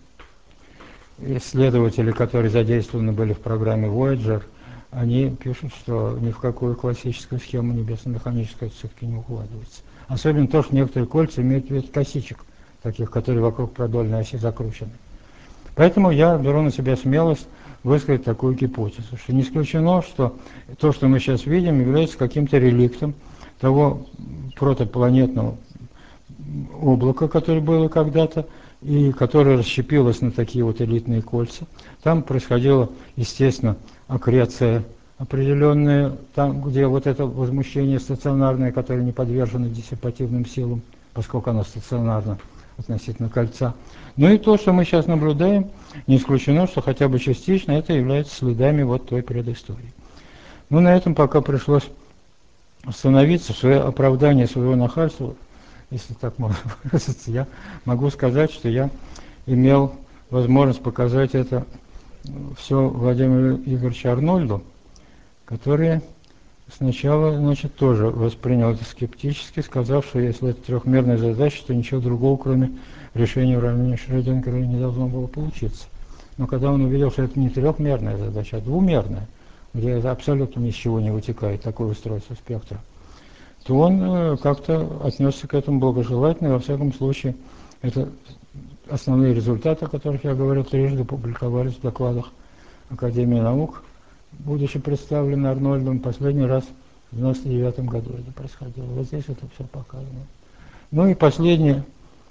исследователи, которые задействованы были в программе Voyager, они пишут, что ни в какую классическую схему небесно-механической все-таки не укладывается. Особенно то, что некоторые кольца имеют вид косичек, таких, которые вокруг продольной оси закручены. Поэтому я беру на себя смелость высказать такую гипотезу, что не исключено, что то, что мы сейчас видим, является каким-то реликтом того протопланетного облако, которое было когда-то, и которое расщепилось на такие вот элитные кольца. Там происходила, естественно, аккреция определенная, там, где вот это возмущение стационарное, которое не подвержено диссипативным силам, поскольку оно стационарно относительно кольца. Ну и то, что мы сейчас наблюдаем, не исключено, что хотя бы частично это является следами вот той предыстории. Ну, на этом пока пришлось остановиться, в свое оправдание своего нахальства, если так можно выразиться, я могу сказать, что я имел возможность показать это все Владимиру Игоревичу Арнольду, который сначала, значит, тоже воспринял это скептически, сказав, что если это трехмерная задача, то ничего другого, кроме решения уравнения Шрёдингера, не должно было получиться. Но когда он увидел, что это не трехмерная задача, а двумерная, где абсолютно ни с чего не вытекает такое устройство спектра, то он как-то отнесся к этому благожелательно, и во всяком случае, это основные результаты, о которых я говорил, трижды публиковались в докладах Академии наук, будучи представлены Арнольдом последний раз в 1999 году это происходило. Вот здесь это все показано. Ну и последний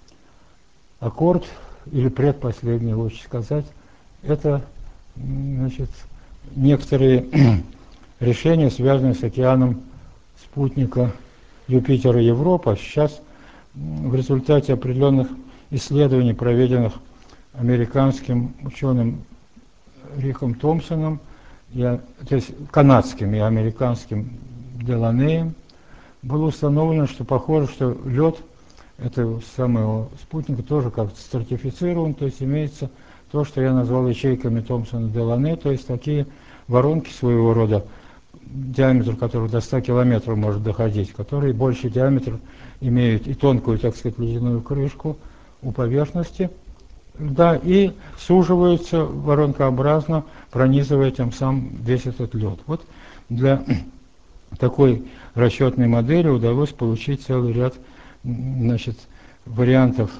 аккорд, или предпоследний, лучше сказать, это, значит, некоторые решения, связанные с океаном спутника Юпитера Европа. Сейчас в результате определенных исследований, проведенных американским ученым Рихом Томпсоном, то есть канадским и американским Деланеем, было установлено, что похоже, что лед этого самого спутника тоже как-то стратифицирован, то есть имеется то, что я назвал ячейками Томпсона-Делане, то есть такие воронки своего рода, диаметр которых до 100 километров может доходить, которые больший диаметр имеют и тонкую, так сказать, ледяную крышку у поверхности, да, и суживаются воронкообразно, пронизывая тем самым весь этот лед. Вот для такой расчетной модели удалось получить целый ряд, значит, вариантов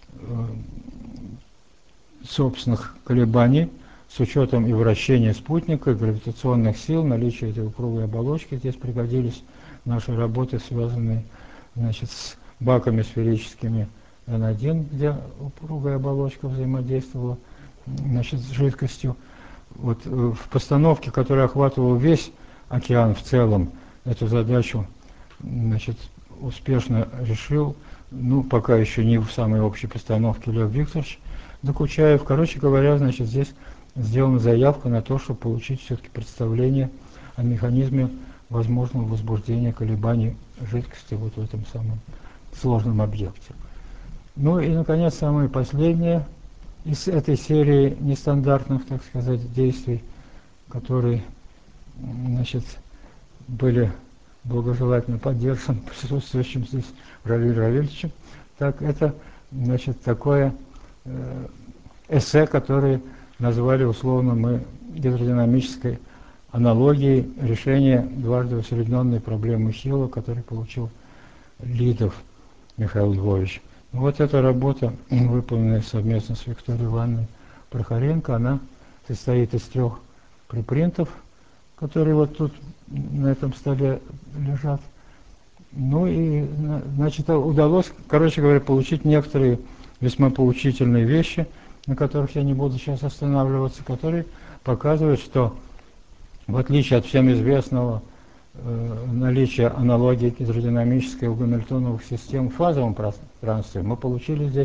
собственных колебаний с учетом и вращения спутника, и гравитационных сил, наличия этой круглой оболочки. Здесь пригодились наши работы, связанные, значит, с баками сферическими N1, где упругая оболочка взаимодействовала, значит, с жидкостью. Вот в постановке, которая охватывала весь океан в целом, эту задачу, значит, успешно решил, ну, пока еще не в самой общей постановке, Лев Викторович Докучаев. Короче говоря, значит, здесь сделана заявка на то, чтобы получить все-таки представление о механизме возможного возбуждения колебаний жидкости вот в этом самом сложном объекте. Ну и, наконец, самое последнее из этой серии нестандартных, так сказать, действий, которые, значит, были благожелательно поддержаны присутствующим здесь Равиль Равильевичем, так это, значит, такое эссе, которое назвали условно мы гидродинамической аналогией решения дважды усредненной проблемы Хилла, который получил Лидов Михаил Львович. Вот эта работа, выполненная совместно с Викторией Ивановной Прохоренко, она состоит из 3 препринтов, которые вот тут на этом столе лежат. Ну и, значит, удалось, короче говоря, получить некоторые весьма поучительные вещи, на которых я не буду сейчас останавливаться, которые показывают, что в отличие от всем известного наличия аналогии гидродинамической у гамильтоновых систем в фазовом пространстве, мы получили здесь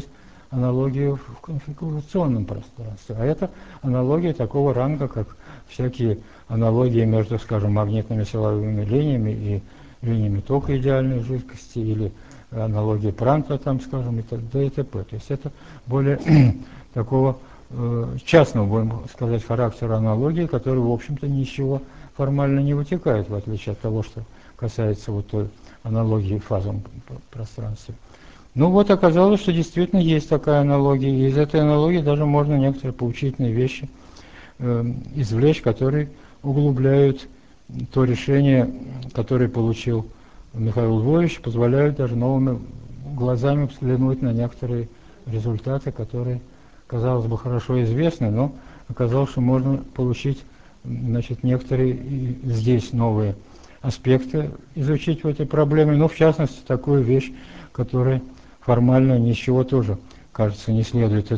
аналогию в конфигурационном пространстве. А это аналогии такого ранга, как всякие аналогии между, скажем, магнитными силовыми линиями и линиями тока идеальной жидкости, или аналогии Пранта, там, скажем, и т.д. и т.п. То есть это более такого частного, будем сказать, характера аналогии, который, в общем-то, ничего формально не вытекает, в отличие от того, что касается вот той аналогии в фазовом пространстве. Ну вот оказалось, что действительно есть такая аналогия, и из этой аналогии даже можно некоторые поучительные вещи извлечь, которые углубляют то решение, которое получил Михаил Львович, позволяют даже новыми глазами взглянуть на некоторые результаты, которые, казалось бы, хорошо известны, но оказалось, что можно получить, значит, некоторые здесь новые аспекты, изучить в этой проблеме, но в частности такую вещь, которая формально ничего тоже, кажется, не следует.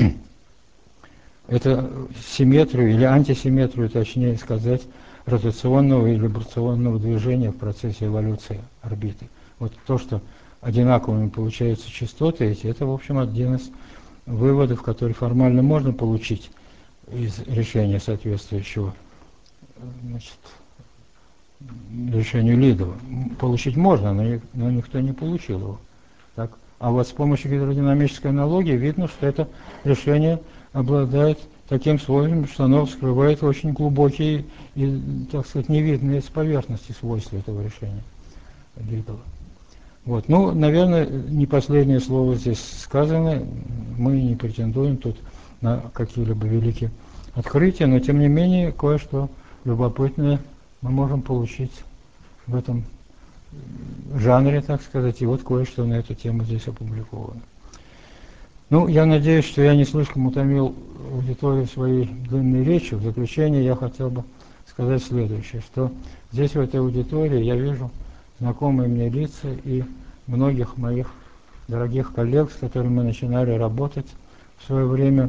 Это симметрию или антисимметрию, точнее сказать, ротационного и вибрационного движения в процессе эволюции орбиты. Вот то, что одинаковыми получаются частоты эти, это, в общем, один из выводов, который формально можно получить из решения соответствующего, значит, решению Лидова. Получить можно, но никто не получил его. Так? А вот с помощью гидродинамической аналогии видно, что это решение обладает таким свойством, что оно вскрывает очень глубокие и, так сказать, невидные с поверхности свойства этого решения Лидова. Вот. Ну, наверное, не последнее слово здесь сказано. Мы не претендуем тут на какие-либо великие открытия, но тем не менее кое-что любопытное мы можем получить в этом жанре, так сказать, и вот кое-что на эту тему здесь опубликовано. Ну, я надеюсь, что я не слишком утомил аудиторию своей длинной речью. В заключение я хотел бы сказать следующее, что здесь в этой аудитории я вижу знакомые мне лица и многих моих дорогих коллег, с которыми мы начинали работать в свое время.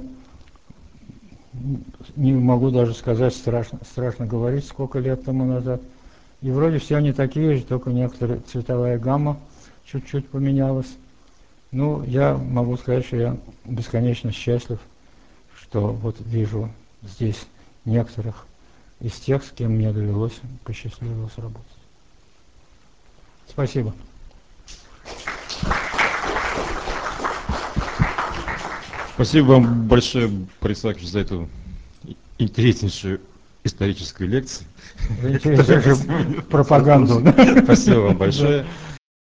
Не могу даже сказать, страшно говорить, сколько лет тому назад. И вроде все они такие же, только некоторая цветовая гамма чуть-чуть поменялась. Ну, я могу сказать, что я бесконечно счастлив, что вот вижу здесь некоторых из тех, с кем мне довелось, посчастливилось работать. Спасибо. Спасибо вам большое, Борис Исаакович, за эту интереснейшую историческую лекцию. Интереснейшую пропаганду. Спасибо вам большое.